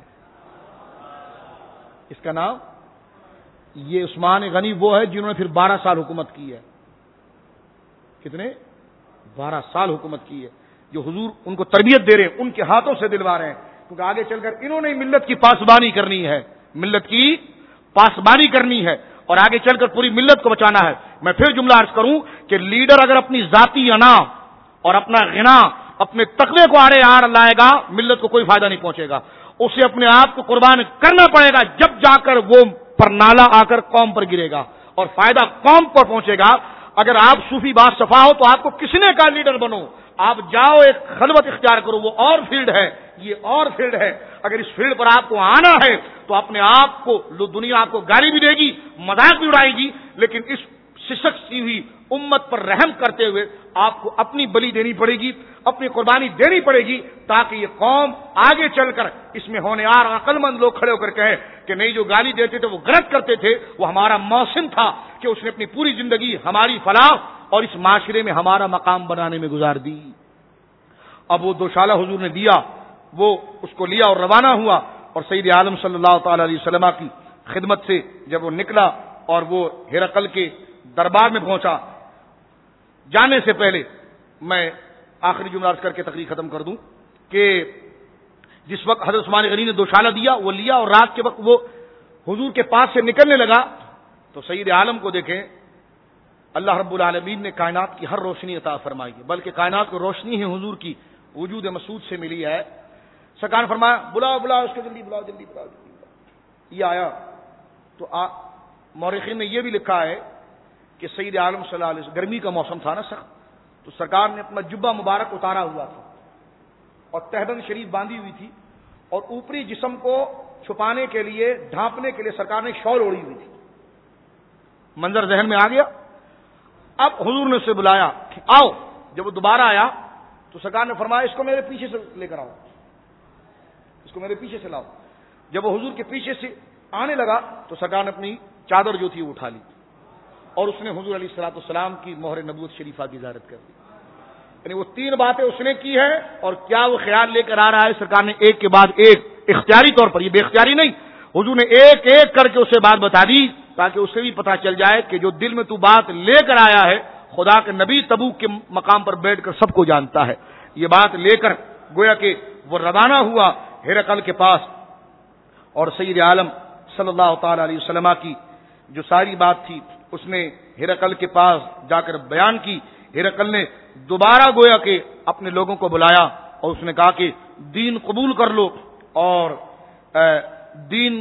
اس کا نام، یہ عثمان غنی وہ ہے جنہوں نے پھر 12 سال حکومت کی ہے۔ کتنے؟ 12 سال حکومت کی ہے، جو حضور ان کو تربیت دے رہے ہیں، ان کے ہاتھوں سے دلوا رہے ہیں، کیونکہ آگے چل کر انہوں نے ملت کی پاسبانی کرنی ہے، ملت کی پاسبانی کرنی ہے اور آگے چل کر پوری ملت کو بچانا ہے۔ میں پھر جملہ عرض کروں کہ لیڈر اگر اپنی ذاتی انا اور اپنا غنا، اپنے تقوی کو آڑے لائے گا، ملت کو کوئی فائدہ نہیں پہنچے گا، اسے اپنے آپ کو قربان کرنا پڑے گا، جب جا کر وہ پر نالا آ کر قوم پر گرے گا اور فائدہ قوم پر پہنچے گا۔ اگر آپ صوفی باز صفا ہو تو آپ کو کس نے کہا لیڈر بنو؟ آپ جاؤ ایک خلوت اختیار کرو، وہ اور فیلڈ ہے، یہ اور فیلڈ ہے۔ اگر اس فیلڈ پر آپ کو آنا ہے تو اپنے آپ کو دنیا آپ کو گالی بھی دے گی، مذاق بھی اڑائے گی، لیکن اس سسکتی ہوئی امت پر رحم کرتے ہوئے آپ کو اپنی بلی دینی پڑے گی، اپنی قربانی دینی پڑے گی، تاکہ یہ قوم آگے چل کر اس میں ہونہار اور عقل مند لوگ کھڑے ہو کر کہے کہ نہیں، جو گالی دیتے تھے وہ غلط کرتے تھے، وہ ہمارا محسن تھا کہ اس نے اپنی پوری زندگی ہماری فلاح اور اس معاشرے میں ہمارا مقام بنانے میں گزار دی۔ اب وہ دوشالہ حضور نے دیا، وہ اس کو لیا اور روانہ ہوا، اور سید عالم صلی اللہ تعالی علیہ وسلم کی خدمت سے جب وہ نکلا اور وہ ہرقل کے دربار میں پہنچا، جانے سے پہلے میں آخری جملہ عرض کر کے تقریر ختم کر دوں کہ جس وقت حضرت عثمان غنی نے دوشالہ دیا، وہ لیا، اور رات کے وقت وہ حضور کے پاس سے نکلنے لگا تو سید عالم کو دیکھیں، اللہ رب العالمین نے کائنات کی ہر روشنی عطا فرمائی ہے، بلکہ کائنات کو روشنی ہے حضور کی وجود مسعود سے ملی ہے۔ سرکار نے فرمایا بلاؤ بلاؤ اس کو، جلدی بلاؤ جلدی بلاؤ جلدی بلاؤ۔ یہ آیا تو مورخین نے یہ بھی لکھا ہے کہ سید عالم صلی اللہ علیہ وسلم، گرمی کا موسم تھا نا سخت، تو سرکار نے اپنا جبہ مبارک اتارا ہوا تھا اور تہبند شریف باندھی ہوئی تھی، اور اوپری جسم کو چھپانے کے لیے، ڈھانپنے کے لیے سرکار نے شال اوڑی ہوئی تھی۔ منظر ذہن میں آ گیا۔ اب حضور نے اسے بلایا، آؤ۔ جب وہ دوبارہ آیا تو سرکار نے فرمایا اس کو میرے پیچھے سے لے کر آؤ، اس کو میرے پیچھے سے لاؤ۔ جب وہ حضور کے پیچھے سے آنے لگا تو سرکار نے اپنی چادر جو تھی وہ اٹھا لی اور اس نے حضور علیہ الصلوۃ والسلام کی مہر نبوت شریفہ کی زیارت کر دی۔ یعنی وہ تین باتیں اس نے کی ہے، اور کیا وہ خیال لے کر آ رہا ہے، سرکار نے ایک کے بعد ایک اختیاری طور پر، یہ بے اختیاری نہیں، حضور نے ایک ایک کر کے اسے بات بتا دی تاکہ اسے بھی پتا چل جائے کہ جو دل میں تو بات لے کر آیا ہے، خدا کے نبی تبوک کے مقام پر بیٹھ کر سب کو جانتا ہے۔ یہ بات لے کر گویا کہ وہ روانہ ہوا ہرقل کے پاس، اور سید عالم صلی اللہ تعالی علیہ وسلم کی جو ساری بات تھی اس نے ہرقل کے پاس جا کر بیان کی۔ ہرقل نے دوبارہ گویا کہ اپنے لوگوں کو بلایا اور اس نے کہا کہ دین قبول کر لو اور دین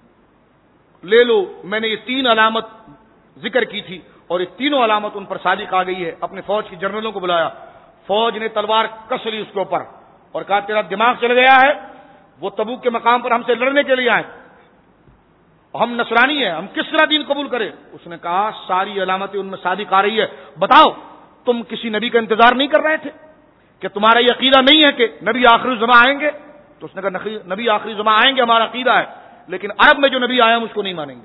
لے لو۔ میں نے یہ تین علامت ذکر کی تھی اور یہ تینوں علامت ان پر صادق آ گئی ہے۔ اپنے فوج کے جنرلوں کو بلایا، فوج نے تلوار کس لی اس کے اوپر اور کہا تیرا دماغ چل گیا ہے، وہ تبوک کے مقام پر ہم سے لڑنے کے لیے آئے، ہم نصرانی ہیں، ہم کس طرح دین قبول کریں؟ اس نے کہا ساری علامتیں ان میں صادق آ رہی ہے، بتاؤ تم کسی نبی کا انتظار نہیں کر رہے تھے؟ کہ تمہارا یہ عقیدہ نہیں ہے کہ نبی آخری زمان آئیں گے؟ تو اس نے کہا نبی آخری زمان آئیں گے ہمارا عقیدہ ہے، لیکن عرب میں جو نبی آیا ہم اس کو نہیں مانیں گے،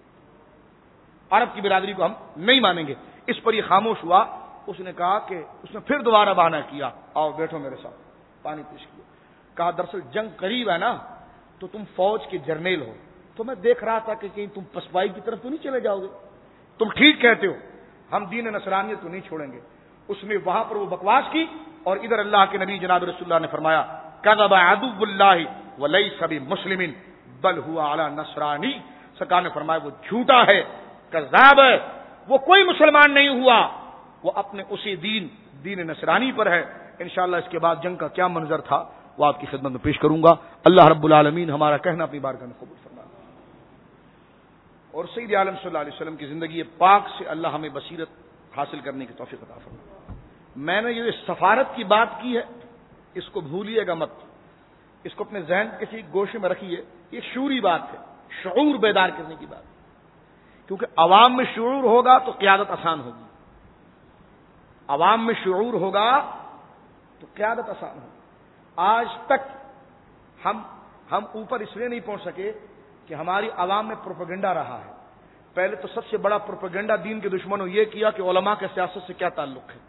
عرب کی برادری کو ہم نہیں مانیں گے۔ اس پر یہ خاموش ہوا۔ اس نے کہا کہ اس نے پھر دوبارہ بہانہ کیا، آؤ بیٹھو میرے ساتھ، پانی پیش کیا۔ کہا دراصل جنگ قریب ہے نا، تو تم فوج کے جرنیل ہو، تو میں دیکھ رہا تھا کہ کہیں تم پسپائی کی طرف تو نہیں چلے جاؤ گے؟ تم ٹھیک کہتے ہو، ہم دین نصرانیت تو نہیں چھوڑیں گے۔ اس نے وہاں پر وہ بکواس کی، اور ادھر اللہ کے نبی جناب رسول اللہ نے فرمایا کذب عدو اللہ ولیس بمسلم بل هو علی نصرانی۔ سرکار نے فرمایا وہ جھوٹا ہے، کذاب ہے، وہ کوئی مسلمان نہیں ہوا، وہ اپنے اسی دین نصرانی پر ہے۔ انشاءاللہ اس کے بعد جنگ کا کیا منظر تھا وہ آپ کی خدمت میں پیش کروں گا۔ اللہ رب العالمین ہمارا کہنا اپنی بارگاہ میں قبول فرمائے، اور سید عالم صلی اللہ علیہ وسلم کی زندگی پاک سے اللہ ہمیں بصیرت حاصل کرنے کی توفیق عطا فرمائے۔ میں نے یہ سفارت کی بات کی ہے، اس کو بھولیے گا مت، اس کو اپنے ذہن کسی گوشے میں رکھیے۔ یہ شعوری بات ہے، شعور بیدار کرنے کی بات، کیونکہ عوام میں شعور ہوگا تو قیادت آسان ہوگی، عوام میں شعور ہوگا تو قیادت آسان ہوگی۔ آج تک ہم اوپر اس لیے نہیں پہنچ سکے کہ ہماری عوام میں پروپیگنڈا رہا ہے۔ پہلے تو سب سے بڑا پروپیگنڈا دین کے دشمنوں یہ کیا کہ علماء کے سیاست سے کیا تعلق ہے،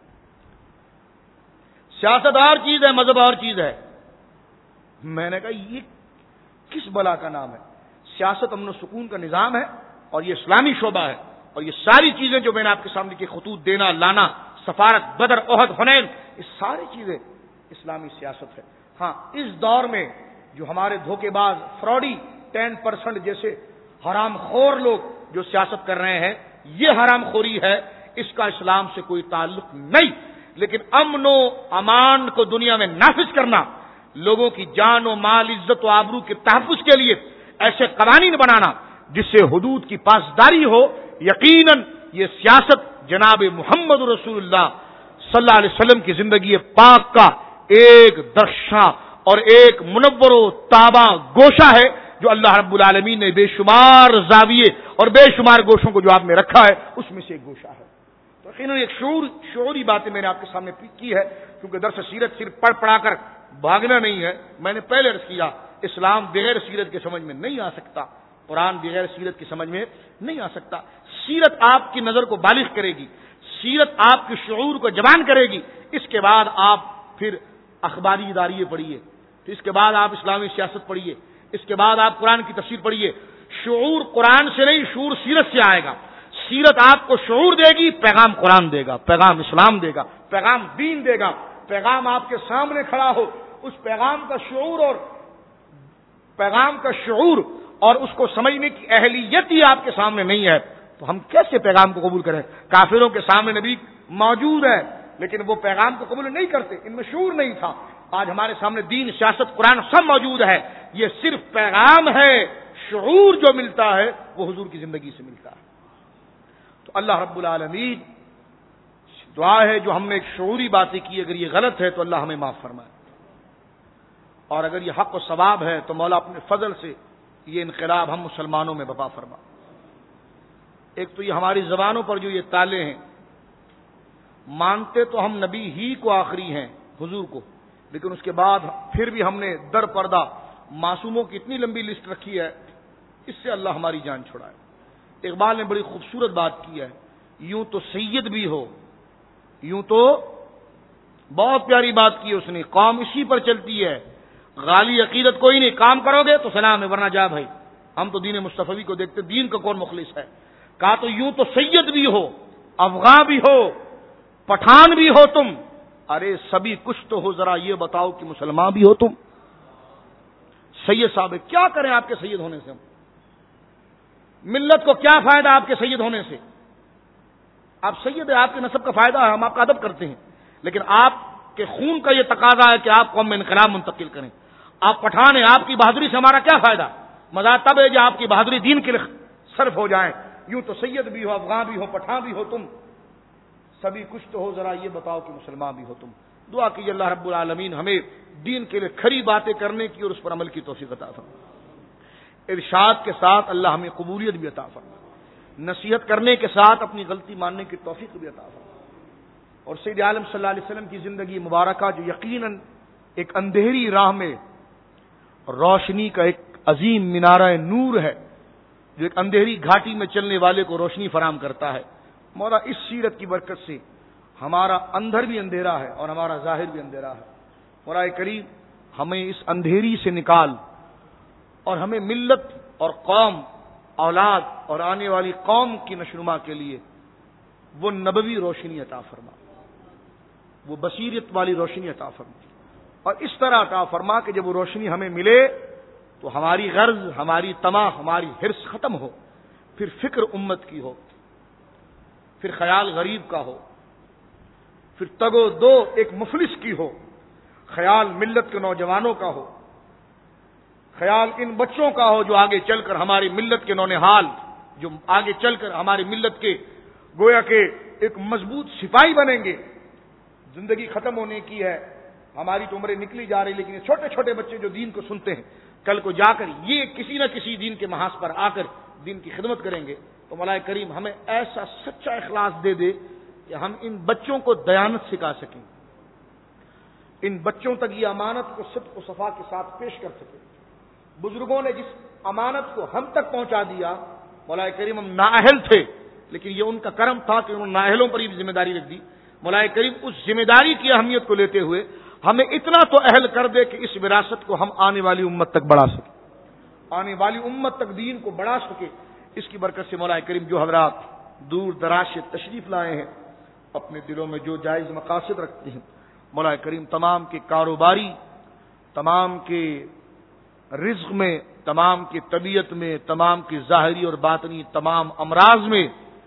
سیاست اور چیز ہے، مذہب اور چیز ہے۔ میں نے کہا یہ کس بلا کا نام ہے؟ سیاست امن و سکون کا نظام ہے اور یہ اسلامی شعبہ ہے، اور یہ ساری چیزیں جو میں نے آپ کے سامنے کی، خطوط دینا لانا، سفارت، بدر، احد، حنین، یہ ساری چیزیں اسلامی سیاست ہے۔ ہاں اس دور میں جو ہمارے دھوکے باز فراڈی 10% جیسے حرام خور لوگ جو سیاست کر رہے ہیں، یہ حرام خوری ہے، اس کا اسلام سے کوئی تعلق نہیں۔ لیکن امن و امان کو دنیا میں نافذ کرنا، لوگوں کی جان و مال، عزت و آبرو کے تحفظ کے لیے ایسے قوانین بنانا جس سے حدود کی پاسداری ہو، یقیناً یہ سیاست جناب محمد رسول اللہ صلی اللہ علیہ وسلم کی زندگی پاک کا ایک درخشاں اور ایک منور و تاباں گوشہ ہے جو اللہ رب العالمین نے بے شمار زاویے اور بے شمار گوشوں کو جو آپ نے رکھا ہے اس میں سے ایک گوشہ ہے. تو یقیناً ایک شعوری باتیں میں نے آپ کے سامنے کی ہے, کیونکہ درس سیرت صرف پڑھ پڑھا کر بھاگنا نہیں ہے. میں نے پہلے عرض کیا اسلام بغیر سیرت کے سمجھ میں نہیں آ سکتا, قرآن بغیر سیرت کی سمجھ میں نہیں آ سکتا. سیرت آپ کی نظر کو بالغ کرے گی, سیرت آپ کے شعور کو جوان کرے گی. اس کے بعد آپ پھر اخباری اداریے پڑھیے, تو اس کے بعد آپ اسلامی سیاست پڑھیے, اس کے بعد آپ قرآن کی تفسیر پڑھیے. شعور قرآن سے نہیں, شعور سیرت سے آئے گا. سیرت آپ کو شعور دے گی, پیغام قرآن دے گا, پیغام اسلام دے گا, پیغام دین دے گا. پیغام آپ کے سامنے کھڑا ہو, اس پیغام کا شعور اور اس کو سمجھنے کی اہلیت ہی آپ کے سامنے نہیں ہے, تو ہم کیسے پیغام کو قبول کریں؟ کافروں کے سامنے نبی موجود ہے لیکن وہ پیغام کو قبول نہیں کرتے, ان میں شعور نہیں تھا. آج ہمارے سامنے دین, سیاست, قرآن سب موجود ہے. یہ صرف پیغام ہے, شعور جو ملتا ہے وہ حضور کی زندگی سے ملتا ہے. تو اللہ رب العالمین دعا ہے جو ہم نے ایک شعوری باتیں کی, اگر یہ غلط ہے تو اللہ ہمیں معاف فرمائے, اور اگر یہ حق و ثواب ہے تو مولا اپنے فضل سے یہ انقلاب ہم مسلمانوں میں بپا فرما. ایک تو یہ ہماری زبانوں پر جو یہ تالے ہیں, مانتے تو ہم نبی ہی کو آخری ہیں, حضور کو, لیکن اس کے بعد پھر بھی ہم نے در پردہ معصوموں کی اتنی لمبی لسٹ رکھی ہے, اس سے اللہ ہماری جان چھڑائے. اقبال نے بڑی خوبصورت بات کی ہے, یوں تو سید بھی ہو, یوں تو بہت پیاری بات کی ہے اس نے, قوم اسی پر چلتی ہے, غالی عقیدت کوئی نہیں, کام کرو گے تو سلام ہے ورنہ جا بھائی. ہم تو دین مصطفی کو دیکھتے, دین کا کون مخلص ہے. کہا تو یوں تو سید بھی ہو, افغاں بھی ہو, پٹھان بھی ہو تم, ارے سبھی کچھ تو ہو, ذرا یہ بتاؤ کہ مسلمان بھی ہو تم. سید صاحب کیا کریں آپ کے سید ہونے سے, ہم ملت کو کیا فائدہ آپ کے سید ہونے سے؟ آپ سید ہیں, آپ کے نسب کا فائدہ ہے, ہم آپ کا ادب کرتے ہیں, لیکن آپ کے خون کا یہ تقاضا ہے کہ آپ قوم میں انقلاب منتقل کریں. آپ پٹھان ہیں, آپ کی بہادری سے ہمارا کیا فائدہ؟ مزہ تب ہے جب آپ کی بہادری دین کے لیے صرف ہو جائیں. یوں تو سید بھی ہو, افغان بھی ہو, پٹھان بھی ہو تم, سبھی کچھ تو ہو, ذرا یہ بتاؤ کہ مسلمان بھی ہو تم. دعا کیجیے اللہ رب العالمین ہمیں دین کے لیے کھری باتیں کرنے کی اور اس پر عمل کی توفیق عطا فرمائے. ارشاد کے ساتھ اللہ ہمیں قبولیت بھی عطا فرمائے, نصیحت کرنے کے ساتھ اپنی غلطی ماننے کی توفیق بھی عطا فرمائے. اور سید عالم صلی اللہ علیہ وسلم کی زندگی مبارکہ جو یقیناً ایک اندھیری راہ میں روشنی کا ایک عظیم مینارہ نور ہے, جو ایک اندھیری گھاٹی میں چلنے والے کو روشنی فراہم کرتا ہے. مولا اس سیرت کی برکت سے ہمارا اندر بھی اندھیرا ہے اور ہمارا ظاہر بھی اندھیرا ہے. مولا کریم ہمیں اس اندھیری سے نکال اور ہمیں ملت اور قوم, اولاد اور آنے والی قوم کی نشوما کے لیے وہ نبوی روشنی عطا فرما, وہ بصیرت والی روشنی عطا فرما, اور اس طرح عطا فرما کہ جب وہ روشنی ہمیں ملے تو ہماری غرض, ہماری طمع, ہماری حرص ختم ہو, پھر فکر امت کی ہو, پھر خیال غریب کا ہو, پھر تگ و دو ایک مفلس کی ہو, خیال ملت کے نوجوانوں کا ہو, خیال ان بچوں کا ہو جو آگے چل کر ہماری ملت کے نونہال, جو آگے چل کر ہماری ملت کے گویا کہ ایک مضبوط سپاہی بنیں گے. زندگی ختم ہونے کی ہے, ہماری تو عمریں نکلی جا رہی, لیکن یہ چھوٹے چھوٹے بچے جو دین کو سنتے ہیں, کل کو جا کر یہ کسی نہ کسی دین کے محاذ پر آ کر دین کی خدمت کریں گے. تو مولا کریم ہمیں ایسا سچا اخلاص دے دے کہ ہم ان بچوں کو دیانت سکھا سکیں, ان بچوں تک یہ امانت کو صدق و صفا کے ساتھ پیش کر سکیں. بزرگوں نے جس امانت کو ہم تک پہنچا دیا, مولا کریم ہم نااہل تھے, لیکن یہ ان کا کرم تھا کہ انہوں نے نااہلوں پر یہ ذمہ داری رکھ دی. مولا کریم اس ذمہ داری کی اہمیت کو لیتے ہوئے ہمیں اتنا تو اہل کر دے کہ اس وراثت کو ہم آنے والی امت تک بڑھا سکیں, آنے والی امت تک دین کو بڑھا سکے. اس کی برکت سے مولا کریم جو حضرات دور دراز سے تشریف لائے ہیں, اپنے دلوں میں جو جائز مقاصد رکھتے ہیں, مولا کریم تمام کے کاروباری, تمام کے رزق میں, تمام کی طبیعت میں, تمام کی ظاہری اور باطنی تمام امراض میں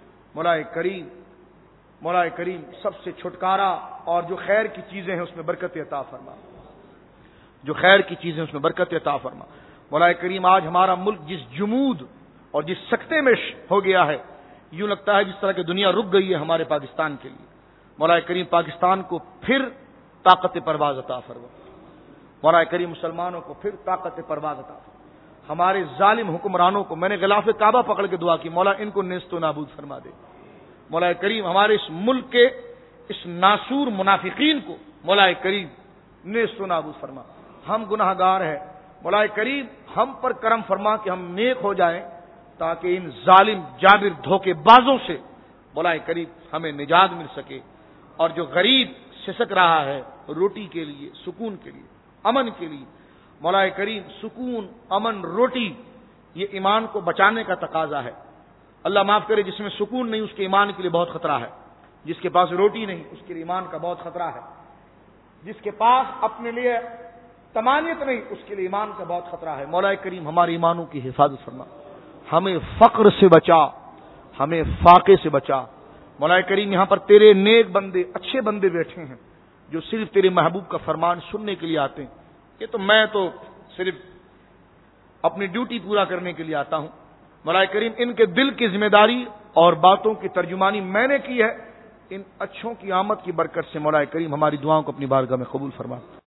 مولا کریم سب سے چھٹکارا اور جو خیر کی چیزیں ہیں اس میں برکت عطا فرما, جو خیر کی چیزیں اس میں برکت عطا فرما. مولا کریم آج ہمارا ملک جس جمود اور جس سکتے میں ہو گیا ہے, یوں لگتا ہے جس طرح کہ دنیا رک گئی ہے ہمارے پاکستان کے لیے۔ مولا کریم پاکستان کو پھر طاقت پرواز عطا فرما، مولا کریم مسلمانوں کو پھر طاقت پرواز عطا فرما۔ ہمارے ظالم حکمرانوں کو، میں نے غلاف کعبہ پکڑ کے دعا کی، مولا ان کو نیست و نابود فرما دے۔ مولا کریم ہمارے اس ملک کے اس ناسور منافقین کو مولا کریم نیست و نابود فرما۔ ہم گناہ گار ہیں، مولا کریم ہم پر کرم فرما کہ ہم نیک ہو جائیں، تاکہ ان ظالم جابر دھوکے بازوں سے مولا کریم ہمیں نجات مل سکے، اور جو غریب سسک رہا ہے روٹی کے لیے، سکون کے لیے، امن کے لیے، مولا کریم سکون، امن، روٹی یہ ایمان کو بچانے کا تقاضا ہے۔ اللہ معاف کرے، جس میں سکون نہیں اس کے ایمان کے لیے بہت خطرہ ہے، جس کے پاس روٹی نہیں اس کے لیے ایمان کا بہت خطرہ ہے، جس کے پاس اپنے لیے تمانیت نہیں اس کے لیے ایمان کا بہت خطرہ ہے۔ مولا کریم ہمارے ایمانوں کی حفاظت فرما، ہمیں فقر سے بچا، ہمیں فاقے سے بچا۔ مولا کریم یہاں پر تیرے نیک بندے، اچھے بندے بیٹھے ہیں جو صرف تیرے محبوب کا فرمان سننے کے لیے آتے ہیں۔ یہ تو میں تو صرف اپنی ڈیوٹی پورا کرنے کے لیے آتا ہوں، مولا کریم ان کے دل کی ذمہ داری اور باتوں کی ترجمانی میں نے کی ہے۔ ان اچھوں کی آمد کی برکت سے مولا کریم ہماری دعاؤں کو اپنی بارگاہ میں قبول فرما۔